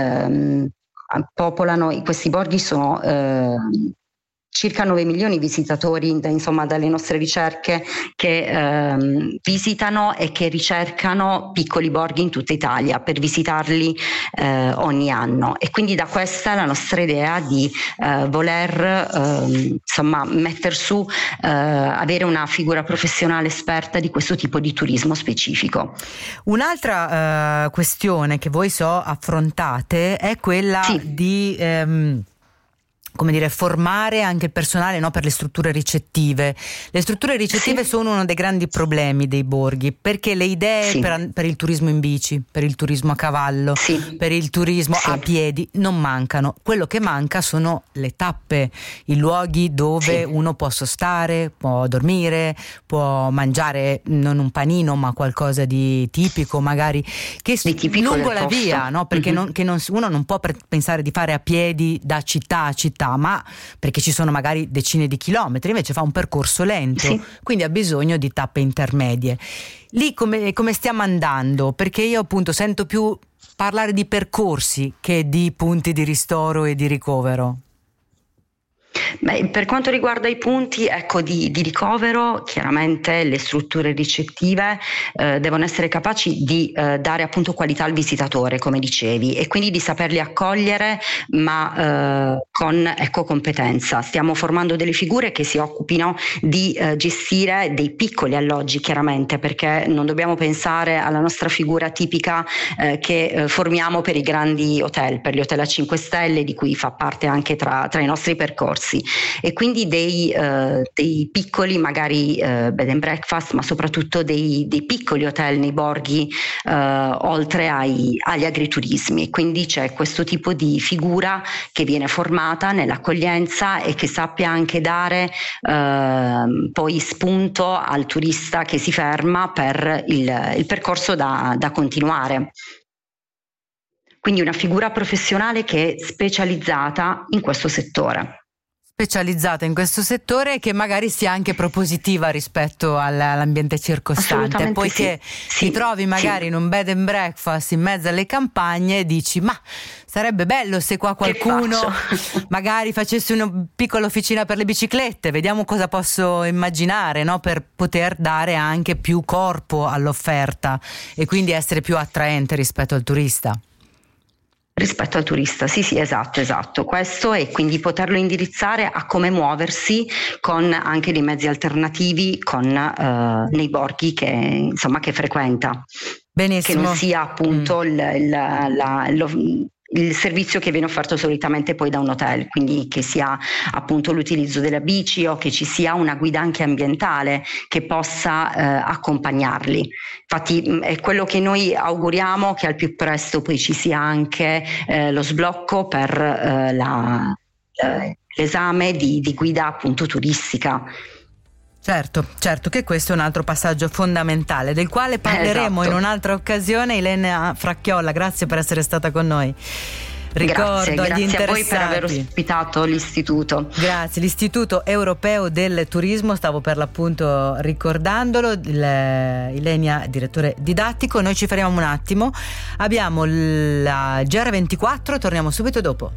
popolano, questi borghi sono circa 9 milioni di visitatori, insomma, dalle nostre ricerche, che visitano e che ricercano piccoli borghi in tutta Italia per visitarli ogni anno, e quindi da questa la nostra idea di voler insomma mettere su, avere una figura professionale esperta di questo tipo di turismo specifico. Un'altra questione che voi affrontate è quella di formare anche il personale, no, per le strutture ricettive. Le strutture ricettive sono uno dei grandi problemi dei borghi, perché le idee per il turismo in bici, per il turismo a cavallo, per il turismo a piedi non mancano. Quello che manca sono le tappe, i luoghi dove uno può sostare, può dormire, può mangiare non un panino ma qualcosa di tipico, magari che lungo la via, no? Perché uno non può pensare di fare a piedi da città a città, ma perché ci sono magari decine di chilometri, invece fa un percorso lento, quindi ha bisogno di tappe intermedie. Lì come stiamo andando? Perché io appunto sento più parlare di percorsi che di punti di ristoro e di ricovero. Beh, per quanto riguarda i punti di ricovero, chiaramente le strutture ricettive devono essere capaci di dare appunto qualità al visitatore, come dicevi, e quindi di saperli accogliere, ma con competenza. Stiamo formando delle figure che si occupino di gestire dei piccoli alloggi, chiaramente, perché non dobbiamo pensare alla nostra figura tipica che formiamo per i grandi hotel, per gli hotel a 5 stelle, di cui fa parte anche tra i nostri percorsi. E quindi dei piccoli magari bed and breakfast, ma soprattutto dei piccoli hotel nei borghi, oltre agli agriturismi. Quindi c'è questo tipo di figura che viene formata nell'accoglienza e che sappia anche dare poi spunto al turista che si ferma per il percorso da continuare. Quindi una figura professionale che è specializzata in questo settore. Specializzata in questo settore, che magari sia anche propositiva rispetto all'ambiente circostante, poiché ti trovi magari in un bed and breakfast in mezzo alle campagne e dici: ma sarebbe bello se qua qualcuno magari facesse una piccola officina per le biciclette, vediamo cosa posso immaginare, no? Per poter dare anche più corpo all'offerta e quindi essere più attraente rispetto al turista. rispetto al turista. Sì, esatto, questo, e quindi poterlo indirizzare a come muoversi con anche dei mezzi alternativi nei borghi che frequenta. Benissimo. Che non sia appunto il servizio che viene offerto solitamente poi da un hotel, quindi che sia appunto l'utilizzo della bici, o che ci sia una guida anche ambientale che possa accompagnarli. Infatti è quello che noi auguriamo, che al più presto poi ci sia anche lo sblocco per l'esame di guida appunto turistica. Certo, che questo è un altro passaggio fondamentale del quale parleremo in un'altra occasione. Ilenia Fracchiolla, grazie per essere stata con noi. Ricordo agli interessati, grazie a voi per aver ospitato l'istituto. Grazie, l'Istituto Europeo del Turismo, stavo per l'appunto ricordandolo, Ilenia, direttore didattico. Noi ci fermiamo un attimo, abbiamo la GR24, torniamo subito dopo.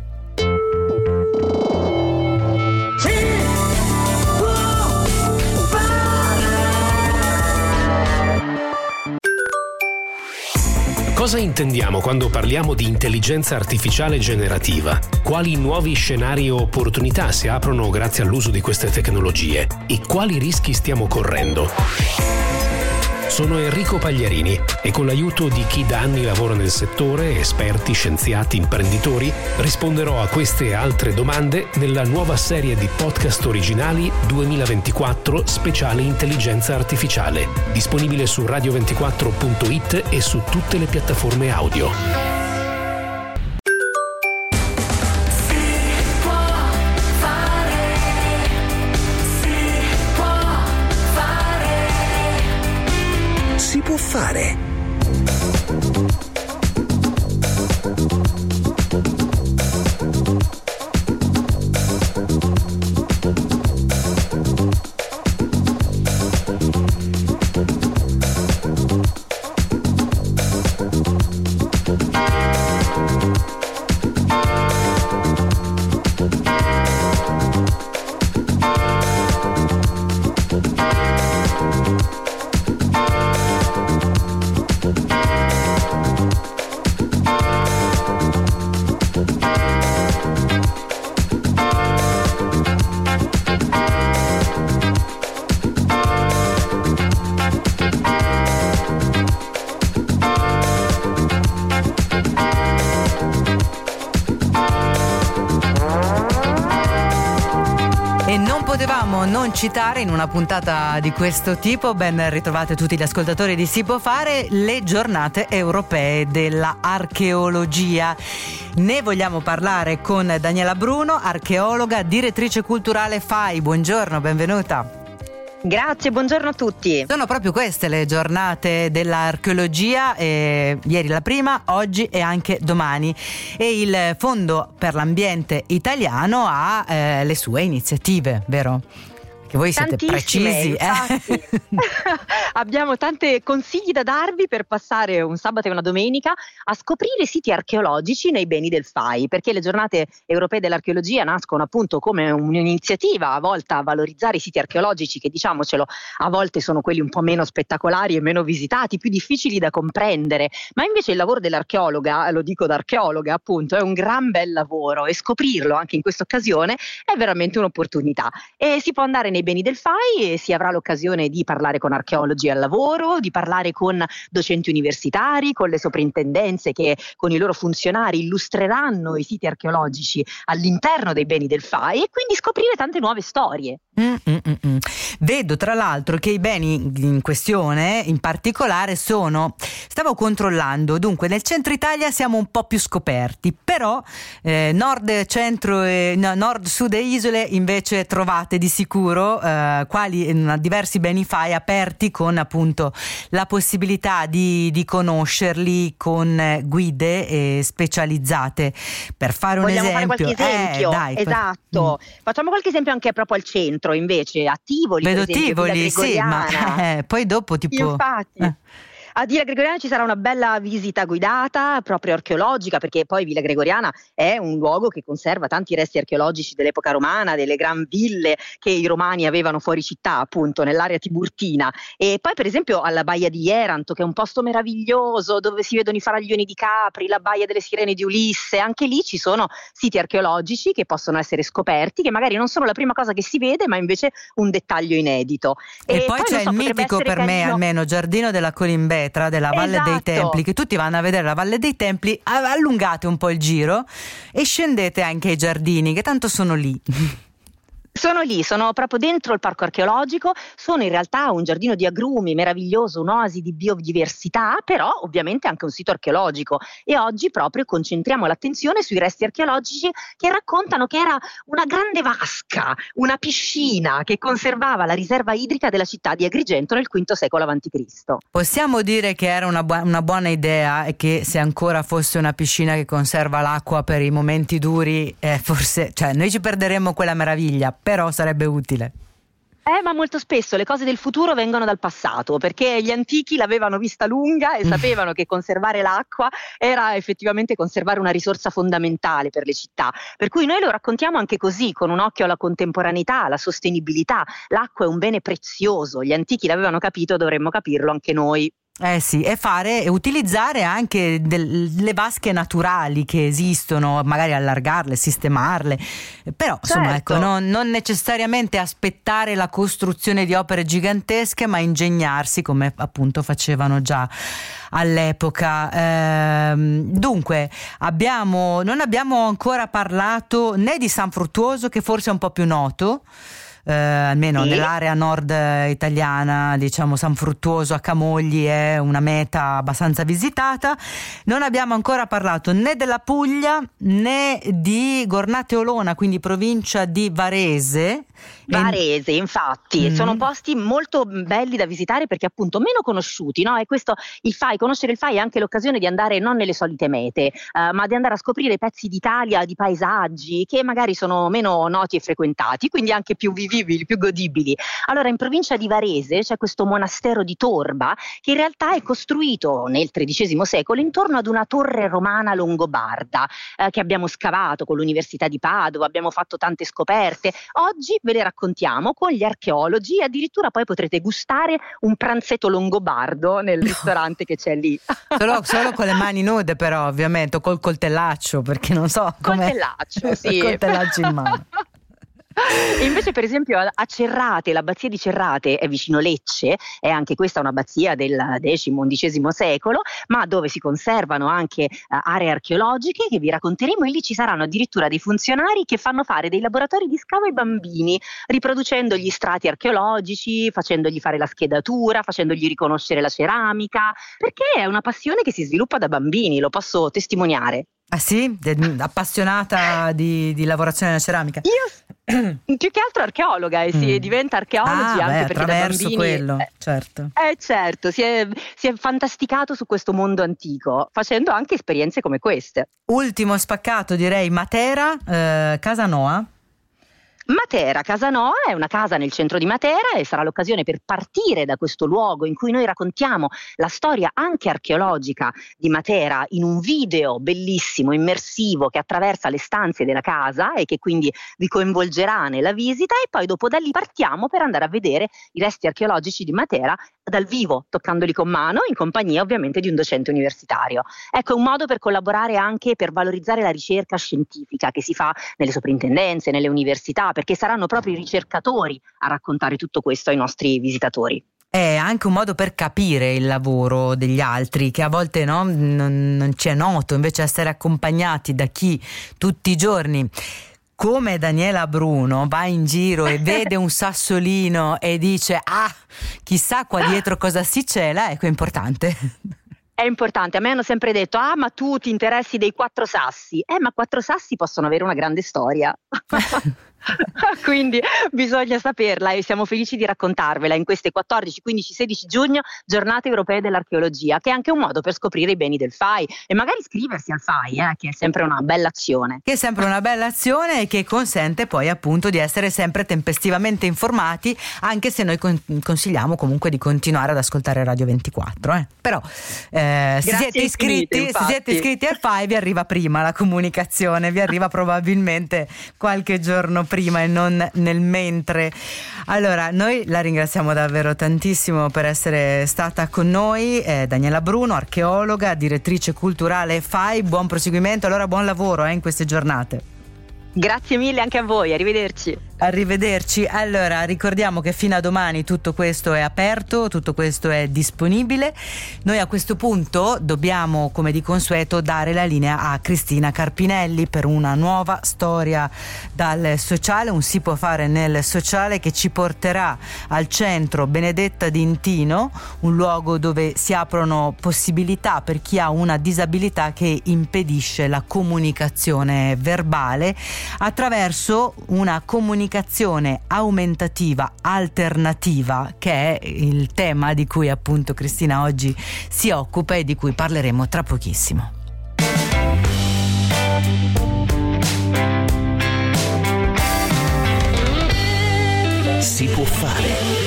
Cosa intendiamo quando parliamo di intelligenza artificiale generativa? Quali nuovi scenari e opportunità si aprono grazie all'uso di queste tecnologie? E quali rischi stiamo correndo? Sono Enrico Pagliarini e con l'aiuto di chi da anni lavora nel settore, esperti, scienziati, imprenditori, risponderò a queste e altre domande nella nuova serie di podcast originali 2024 speciale intelligenza artificiale, disponibile su radio24.it e su tutte le piattaforme audio. Si può fare. Non citare in una puntata di questo tipo, ben ritrovate tutti gli ascoltatori di Si può fare, le giornate europee della archeologia. Ne vogliamo parlare con Daniela Bruno, archeologa, direttrice culturale FAI. Buongiorno, benvenuta. Grazie, buongiorno a tutti. Sono proprio queste le giornate dell'archeologia, ieri la prima, oggi e anche domani, e il Fondo per l'Ambiente Italiano ha le sue iniziative, vero? Che voi siete precisi, Abbiamo tanti consigli da darvi per passare un sabato e una domenica a scoprire siti archeologici nei beni del FAI, perché le giornate europee dell'archeologia nascono appunto come un'iniziativa volta a valorizzare i siti archeologici che, diciamocelo, a volte sono quelli un po' meno spettacolari e meno visitati, più difficili da comprendere, ma invece il lavoro dell'archeologa, lo dico da archeologa appunto, è un gran bel lavoro, e scoprirlo anche in questa occasione è veramente un'opportunità. E si può andare nei beni del FAI e si avrà l'occasione di parlare con archeologi al lavoro, di parlare con docenti universitari, con le soprintendenze che con i loro funzionari illustreranno i siti archeologici all'interno dei beni del FAI, e quindi scoprire tante nuove storie. Vedo tra l'altro che i beni in questione in particolare stavo controllando, dunque nel centro Italia siamo un po' più scoperti, però nord, centro e nord, sud e isole invece trovate di sicuro diversi beni FAI aperti, con appunto la possibilità di conoscerli con guide specializzate. Per fare un esempio, fare qualche esempio? Esatto. Facciamo qualche esempio anche proprio al centro, invece, a Tivoli. Vedo per esempio, Tivoli, sì, ma poi dopo tipo... Infatti. A Villa Gregoriana ci sarà una bella visita guidata, proprio archeologica, perché poi Villa Gregoriana è un luogo che conserva tanti resti archeologici dell'epoca romana, delle gran ville che i romani avevano fuori città, appunto nell'area tiburtina. E poi per esempio alla Baia di Jeranto, che è un posto meraviglioso dove si vedono i faraglioni di Capri, la Baia delle Sirene di Ulisse, anche lì ci sono siti archeologici che possono essere scoperti, che magari non sono la prima cosa che si vede, ma invece un dettaglio inedito. E poi c'è il mitico, per me almeno, Giardino della Colimbetra, della Valle dei Templi, che tutti vanno a vedere la Valle dei Templi, allungate un po' il giro e scendete anche ai giardini, che tanto sono lì. Sono lì, sono proprio dentro il parco archeologico, sono in realtà un giardino di agrumi meraviglioso, un'oasi di biodiversità, però ovviamente anche un sito archeologico, e oggi proprio concentriamo l'attenzione sui resti archeologici che raccontano che era una grande vasca, una piscina che conservava la riserva idrica della città di Agrigento nel V secolo a.C. Possiamo dire che era una buona idea, e che se ancora fosse una piscina che conserva l'acqua per i momenti duri, forse, cioè, noi ci perderemmo quella meraviglia, però sarebbe utile. Ma molto spesso le cose del futuro vengono dal passato, perché gli antichi l'avevano vista lunga e sapevano che conservare l'acqua era effettivamente conservare una risorsa fondamentale per le città. Per cui noi lo raccontiamo anche così, con un occhio alla contemporaneità, alla sostenibilità. L'acqua è un bene prezioso, gli antichi l'avevano capito, dovremmo capirlo anche noi. Sì, e utilizzare anche le vasche naturali che esistono, magari allargarle, sistemarle, però insomma, certo. Ecco, non necessariamente aspettare la costruzione di opere gigantesche, ma ingegnarsi, come appunto facevano già all'epoca. Dunque non abbiamo ancora parlato né di San Fruttuoso, che forse è un po' più noto, almeno sì, nell'area nord italiana, diciamo San Fruttuoso a Camogli è una meta abbastanza visitata. Non abbiamo ancora parlato né della Puglia né di Gornate Olona, quindi provincia di Varese. Varese, infatti, sono posti molto belli da visitare perché appunto meno conosciuti, no? E questo, conoscere il FAI è anche l'occasione di andare non nelle solite mete, ma di andare a scoprire pezzi d'Italia, di paesaggi che magari sono meno noti e frequentati, quindi anche più vivibili, più godibili. Allora, in provincia di Varese c'è questo monastero di Torba, che in realtà è costruito nel XIII secolo intorno ad una torre romana longobarda, che abbiamo scavato con l'Università di Padova, abbiamo fatto tante scoperte. Oggi ve le raccontiamo con gli archeologi, e addirittura poi potrete gustare un pranzetto longobardo nel ristorante che c'è lì. Solo con le mani nude, però, ovviamente, o col coltellaccio, perché non so come. Coltellaccio, sì. Coltellaccio in mano. E invece per esempio a Cerrate, l'abbazia di Cerrate è vicino Lecce, è anche questa un'abbazia del X-XI secolo, ma dove si conservano anche aree archeologiche che vi racconteremo, e lì ci saranno addirittura dei funzionari che fanno fare dei laboratori di scavo ai bambini, riproducendo gli strati archeologici, facendogli fare la schedatura, facendogli riconoscere la ceramica, perché è una passione che si sviluppa da bambini, lo posso testimoniare. Ah sì? Appassionata di lavorazione della ceramica? Io più che altro archeologa, e si diventa archeologi anche perché da bambini quello, certo. Certo, si è fantasticato su questo mondo antico, facendo anche esperienze come queste. Ultimo spaccato, direi Matera, Casa Noa. Matera, Casa Noa è una casa nel centro di Matera, e sarà l'occasione per partire da questo luogo in cui noi raccontiamo la storia anche archeologica di Matera in un video bellissimo, immersivo, che attraversa le stanze della casa e che quindi vi coinvolgerà nella visita, e poi dopo da lì partiamo per andare a vedere i resti archeologici di Matera dal vivo, toccandoli con mano, in compagnia ovviamente di un docente universitario. Ecco, è un modo per collaborare anche per valorizzare la ricerca scientifica che si fa nelle soprintendenze, nelle università, perché saranno proprio i ricercatori a raccontare tutto questo ai nostri visitatori. È anche un modo per capire il lavoro degli altri, che a volte non ci è noto, invece essere accompagnati da chi tutti i giorni, come Daniela Bruno, va in giro e vede un sassolino e dice chissà qua dietro cosa si cela, ecco, è importante. È importante, a me hanno sempre detto ma tu ti interessi dei 4 sassi, ma 4 sassi possono avere una grande storia. Quindi bisogna saperla e siamo felici di raccontarvela in queste 14, 15, 16 giugno, giornate europee dell'archeologia, che è anche un modo per scoprire i beni del FAI e magari iscriversi al FAI, che è sempre una bella azione. Che è sempre una bella azione e che consente poi appunto di essere sempre tempestivamente informati, anche se noi consigliamo comunque di continuare ad ascoltare Radio 24. Però se siete iscritti al FAI vi arriva prima la comunicazione, vi arriva probabilmente qualche giorno prima e non nel mentre. Allora, noi la ringraziamo davvero tantissimo per essere stata con noi, Daniela Bruno, archeologa, direttrice culturale FAI. Buon proseguimento, allora buon lavoro in queste giornate. Grazie mille anche a voi, arrivederci. Arrivederci. Allora, ricordiamo che fino a domani tutto questo è aperto, tutto questo è disponibile. Noi a questo punto dobbiamo, come di consueto, dare la linea a Cristina Carpinelli per una nuova storia dal sociale, un si può fare nel sociale, che ci porterà al centro Benedetta d'Intino, un luogo dove si aprono possibilità per chi ha una disabilità che impedisce la comunicazione verbale, attraverso una comunicazione aumentativa alternativa, che è il tema di cui appunto Cristina oggi si occupa e di cui parleremo tra pochissimo. Si può fare.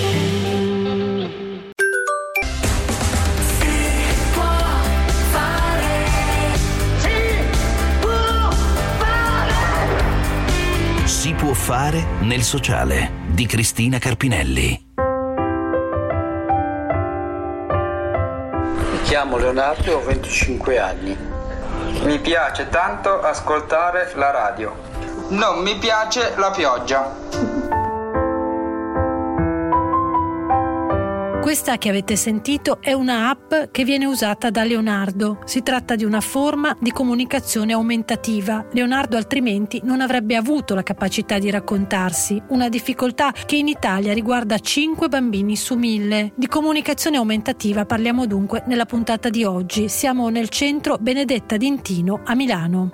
Si può fare nel sociale di Cristina Carpinelli. Mi chiamo Leonardo e ho 25 anni. Mi piace tanto ascoltare la radio. Non mi piace la pioggia. Questa che avete sentito è una app che viene usata da Leonardo. Si tratta di una forma di comunicazione aumentativa. Leonardo altrimenti non avrebbe avuto la capacità di raccontarsi, una difficoltà che in Italia riguarda 5 bambini su 1000. Di comunicazione aumentativa parliamo dunque nella puntata di oggi. Siamo nel centro Benedetta d'Intino a Milano.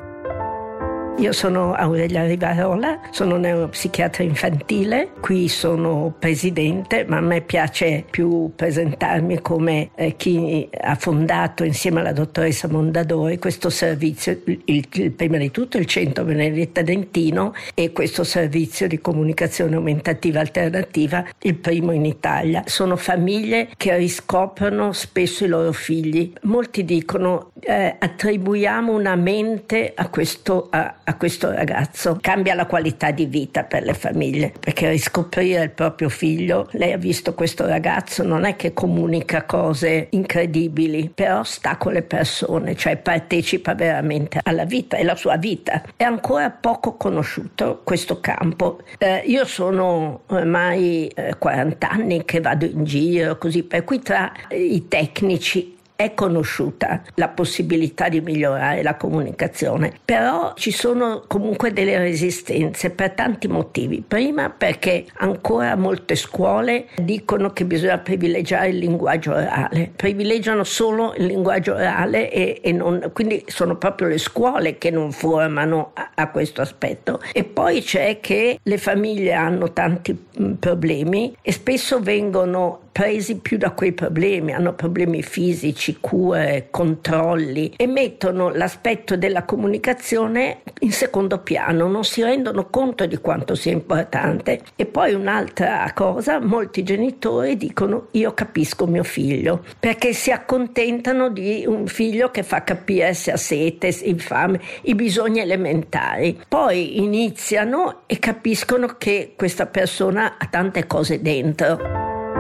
Io sono Aurelia Rivarola, sono neuropsichiatra infantile, qui sono presidente, ma a me piace più presentarmi come chi ha fondato insieme alla dottoressa Mondadori questo servizio, prima di tutto il centro Benedetta d'Intino, e questo servizio di comunicazione aumentativa alternativa, il primo in Italia. Sono famiglie che riscoprono spesso i loro figli. Molti dicono attribuiamo una mente a questo ragazzo, cambia la qualità di vita per le famiglie, perché riscoprire il proprio figlio, lei ha visto questo ragazzo, non è che comunica cose incredibili, però sta con le persone, cioè partecipa veramente alla vita e la sua vita. È ancora poco conosciuto questo campo. Io sono ormai 40 anni che vado in giro così, per cui tra i tecnici è conosciuta la possibilità di migliorare la comunicazione, però ci sono comunque delle resistenze per tanti motivi. Prima perché ancora molte scuole dicono che bisogna privilegiare il linguaggio orale, privilegiano solo il linguaggio orale e non, quindi sono proprio le scuole che non formano a questo aspetto. E poi c'è che le famiglie hanno tanti problemi e spesso vengono presi più da quei problemi, hanno problemi fisici, cure, controlli, e mettono l'aspetto della comunicazione in secondo piano, non si rendono conto di quanto sia importante. E poi un'altra cosa, molti genitori dicono io capisco mio figlio, perché si accontentano di un figlio che fa capire se ha sete, se ha fame, i bisogni elementari. Poi iniziano e capiscono che questa persona ha tante cose dentro.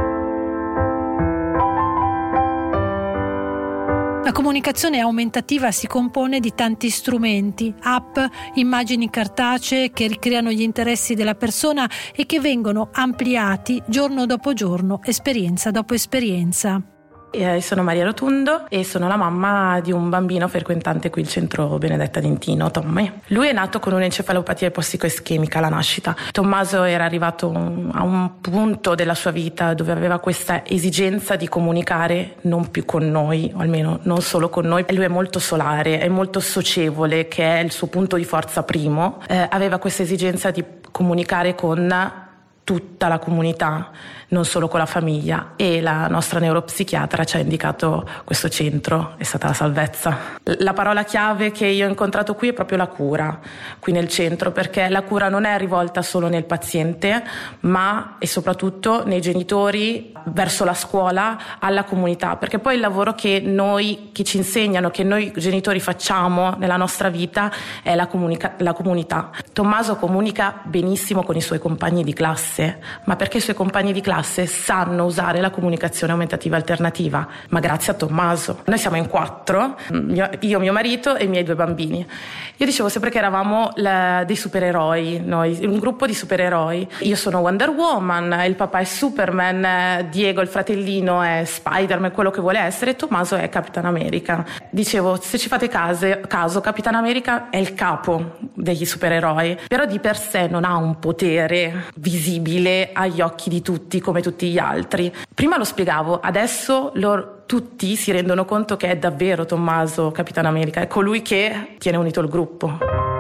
La comunicazione aumentativa si compone di tanti strumenti, app, immagini cartacee che ricreano gli interessi della persona e che vengono ampliati giorno dopo giorno, esperienza dopo esperienza. Sono Maria Rotundo e sono la mamma di un bambino frequentante qui il centro Benedetta d'Intino, Tommy. Lui è nato con un'encefalopatia ipossico-ischemica alla nascita. Tommaso era arrivato a un punto della sua vita dove aveva questa esigenza di comunicare non più con noi, o almeno non solo con noi. Lui è molto solare, è molto socievole, che è il suo punto di forza primo. Aveva questa esigenza di comunicare con tutta la comunità, non solo con la famiglia, e la nostra neuropsichiatra ci ha indicato questo centro, è stata la salvezza. La parola chiave che io ho incontrato qui è proprio la cura, qui nel centro, perché la cura non è rivolta solo nel paziente, ma e soprattutto nei genitori, verso la scuola, alla comunità, perché poi il lavoro che ci insegnano, che noi genitori facciamo nella nostra vita è la comunità. Tommaso comunica benissimo con i suoi compagni di classe, ma perché i suoi compagni di classe sanno usare la comunicazione aumentativa alternativa, ma grazie a Tommaso. Noi siamo in 4, io, mio marito e i miei 2 bambini. Io dicevo sempre che eravamo dei supereroi, noi, un gruppo di supereroi. Io sono Wonder Woman, il papà è Superman, Diego, il fratellino, è Spider-Man, quello che vuole essere, e Tommaso è Capitan America. Dicevo, se ci fate caso, Capitan America è il capo degli supereroi, però di per sé non ha un potere visibile agli occhi di tutti come tutti gli altri. Prima lo spiegavo, adesso tutti si rendono conto che è davvero Tommaso Capitan America, è colui che tiene unito il gruppo.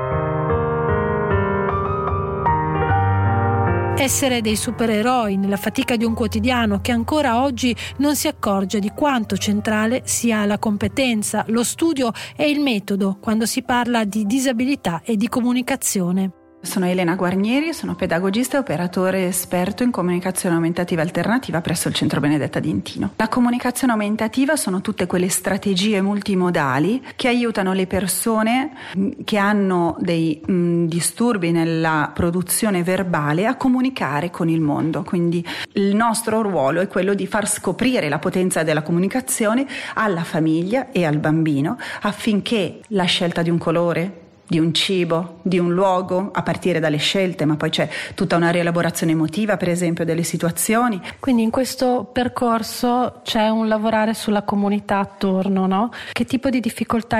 Essere dei supereroi nella fatica di un quotidiano che ancora oggi non si accorge di quanto centrale sia la competenza, lo studio e il metodo quando si parla di disabilità e di comunicazione. Sono Elena Guarnieri, sono pedagogista e operatore esperto in comunicazione aumentativa alternativa presso il Centro Benedetta di Intino. La comunicazione aumentativa sono tutte quelle strategie multimodali che aiutano le persone che hanno dei disturbi nella produzione verbale a comunicare con il mondo. Quindi il nostro ruolo è quello di far scoprire la potenza della comunicazione alla famiglia e al bambino affinché la scelta di un colore, di un cibo, di un luogo, a partire dalle scelte, ma poi c'è tutta una rielaborazione emotiva, per esempio, delle situazioni. Quindi in questo percorso c'è un lavorare sulla comunità attorno, no? Che tipo di difficoltà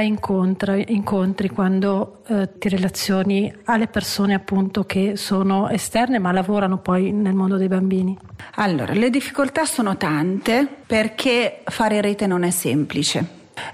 incontri quando ti relazioni alle persone appunto che sono esterne ma lavorano poi nel mondo dei bambini? Allora, le difficoltà sono tante perché fare rete non è semplice.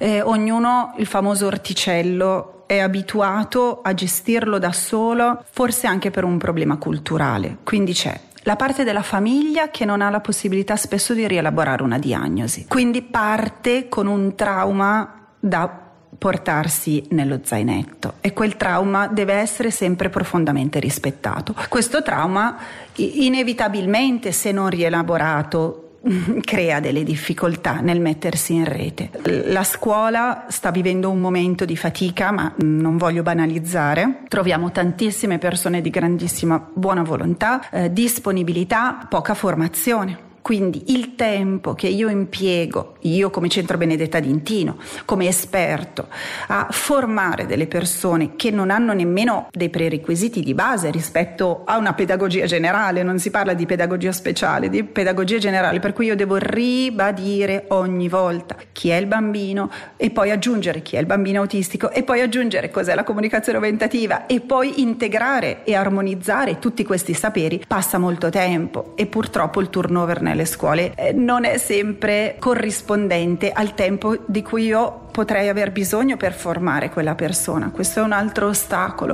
Ognuno, il famoso orticello, è abituato a gestirlo da solo, forse anche per un problema culturale. Quindi c'è la parte della famiglia che non ha la possibilità spesso di rielaborare una diagnosi. Quindi parte con un trauma da portarsi nello zainetto e quel trauma deve essere sempre profondamente rispettato. Questo trauma inevitabilmente, se non rielaborato, crea delle difficoltà nel mettersi in rete. La scuola sta vivendo un momento di fatica, ma non voglio banalizzare. Troviamo tantissime persone di grandissima buona volontà, disponibilità, poca formazione. Quindi il tempo che io impiego, io come Centro Benedetta di Intino, come esperto, a formare delle persone che non hanno nemmeno dei prerequisiti di base rispetto a una pedagogia generale, non si parla di pedagogia speciale, di pedagogia generale, per cui io devo ribadire ogni volta chi è il bambino e poi aggiungere chi è il bambino autistico e poi aggiungere cos'è la comunicazione aumentativa e poi integrare e armonizzare tutti questi saperi. Passa molto tempo e purtroppo il turnover nelle scuole non è sempre corrispondente al tempo di cui io potrei aver bisogno per formare quella persona. Questo è un altro ostacolo.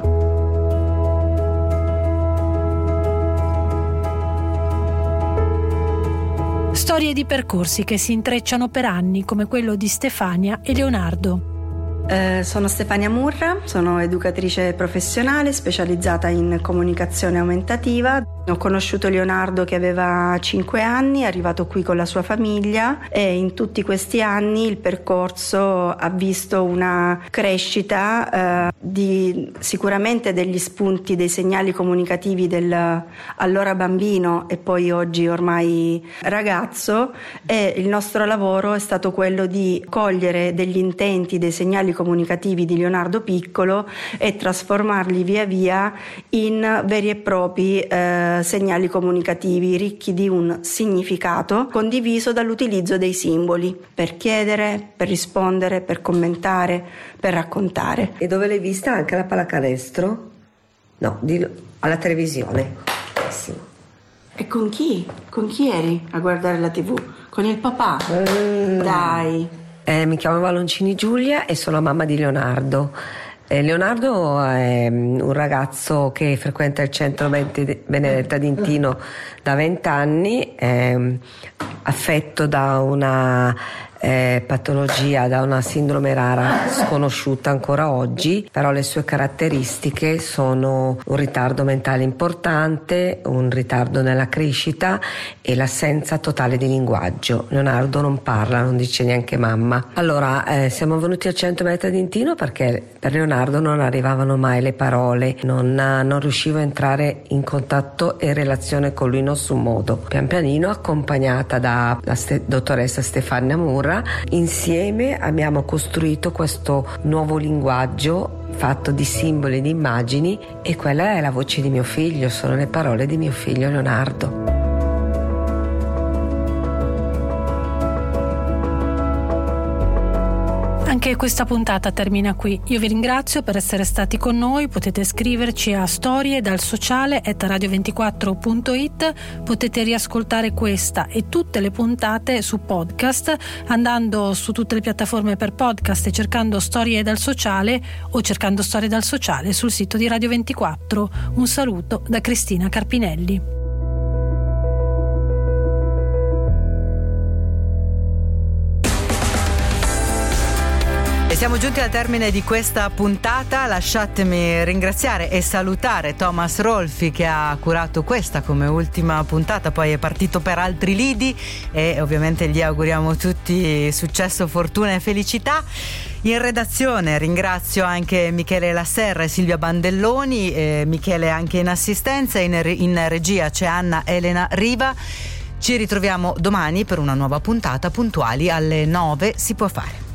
Storie di percorsi che si intrecciano per anni, come quello di Stefania e Leonardo. Sono Stefania Murra, sono educatrice professionale specializzata in comunicazione aumentativa. Ho conosciuto Leonardo che aveva 5 anni, è arrivato qui con la sua famiglia e in tutti questi anni il percorso ha visto una crescita di sicuramente degli spunti, dei segnali comunicativi del allora bambino e poi oggi ormai ragazzo, e il nostro lavoro è stato quello di cogliere degli intenti, dei segnali comunicativi di Leonardo piccolo e trasformarli via via in veri e propri segnali comunicativi ricchi di un significato condiviso dall'utilizzo dei simboli per chiedere, per rispondere, per commentare, per raccontare. E dove l'hai vista? Anche alla pallacanestro? No, alla televisione. Bellissimo. E con chi? Con chi eri a guardare la TV? Con il papà? Dai. Mi chiamo Valoncini Giulia e sono la mamma di Leonardo. Leonardo è un ragazzo che frequenta il centro Benedetta d'Intino da 20 anni, è affetto da una patologia, da una sindrome rara sconosciuta ancora oggi, però le sue caratteristiche sono un ritardo mentale importante, un ritardo nella crescita e l'assenza totale di linguaggio. Leonardo non parla, non dice neanche mamma. Allora siamo venuti al centro Benedetta d'Intino perché per Leonardo non arrivavano mai le parole, non riuscivo a entrare in contatto e relazione con lui in nessun modo. Pian pianino, accompagnata da dottoressa Stefania Murra, insieme abbiamo costruito questo nuovo linguaggio fatto di simboli e di immagini, e quella è la voce di mio figlio, sono le parole di mio figlio Leonardo. Anche questa puntata termina qui. Io vi ringrazio per essere stati con noi. Potete scriverci a storiedalsociale@radio24.it. Potete riascoltare questa e tutte le puntate su podcast andando su tutte le piattaforme per podcast e cercando Storie dal Sociale o cercando Storie dal Sociale sul sito di Radio 24. Un saluto da Cristina Carpinelli. Siamo giunti al termine di questa puntata. Lasciatemi ringraziare e salutare Thomas Rolfi, che ha curato questa come ultima puntata, poi è partito per altri lidi e ovviamente gli auguriamo tutti successo, fortuna e felicità. In redazione ringrazio anche Michele Lasserra e Silvia Bandelloni, Michele anche in assistenza, in regia c'è Anna Elena Riva. Ci ritroviamo domani per una nuova puntata puntuali alle 9. Si può fare.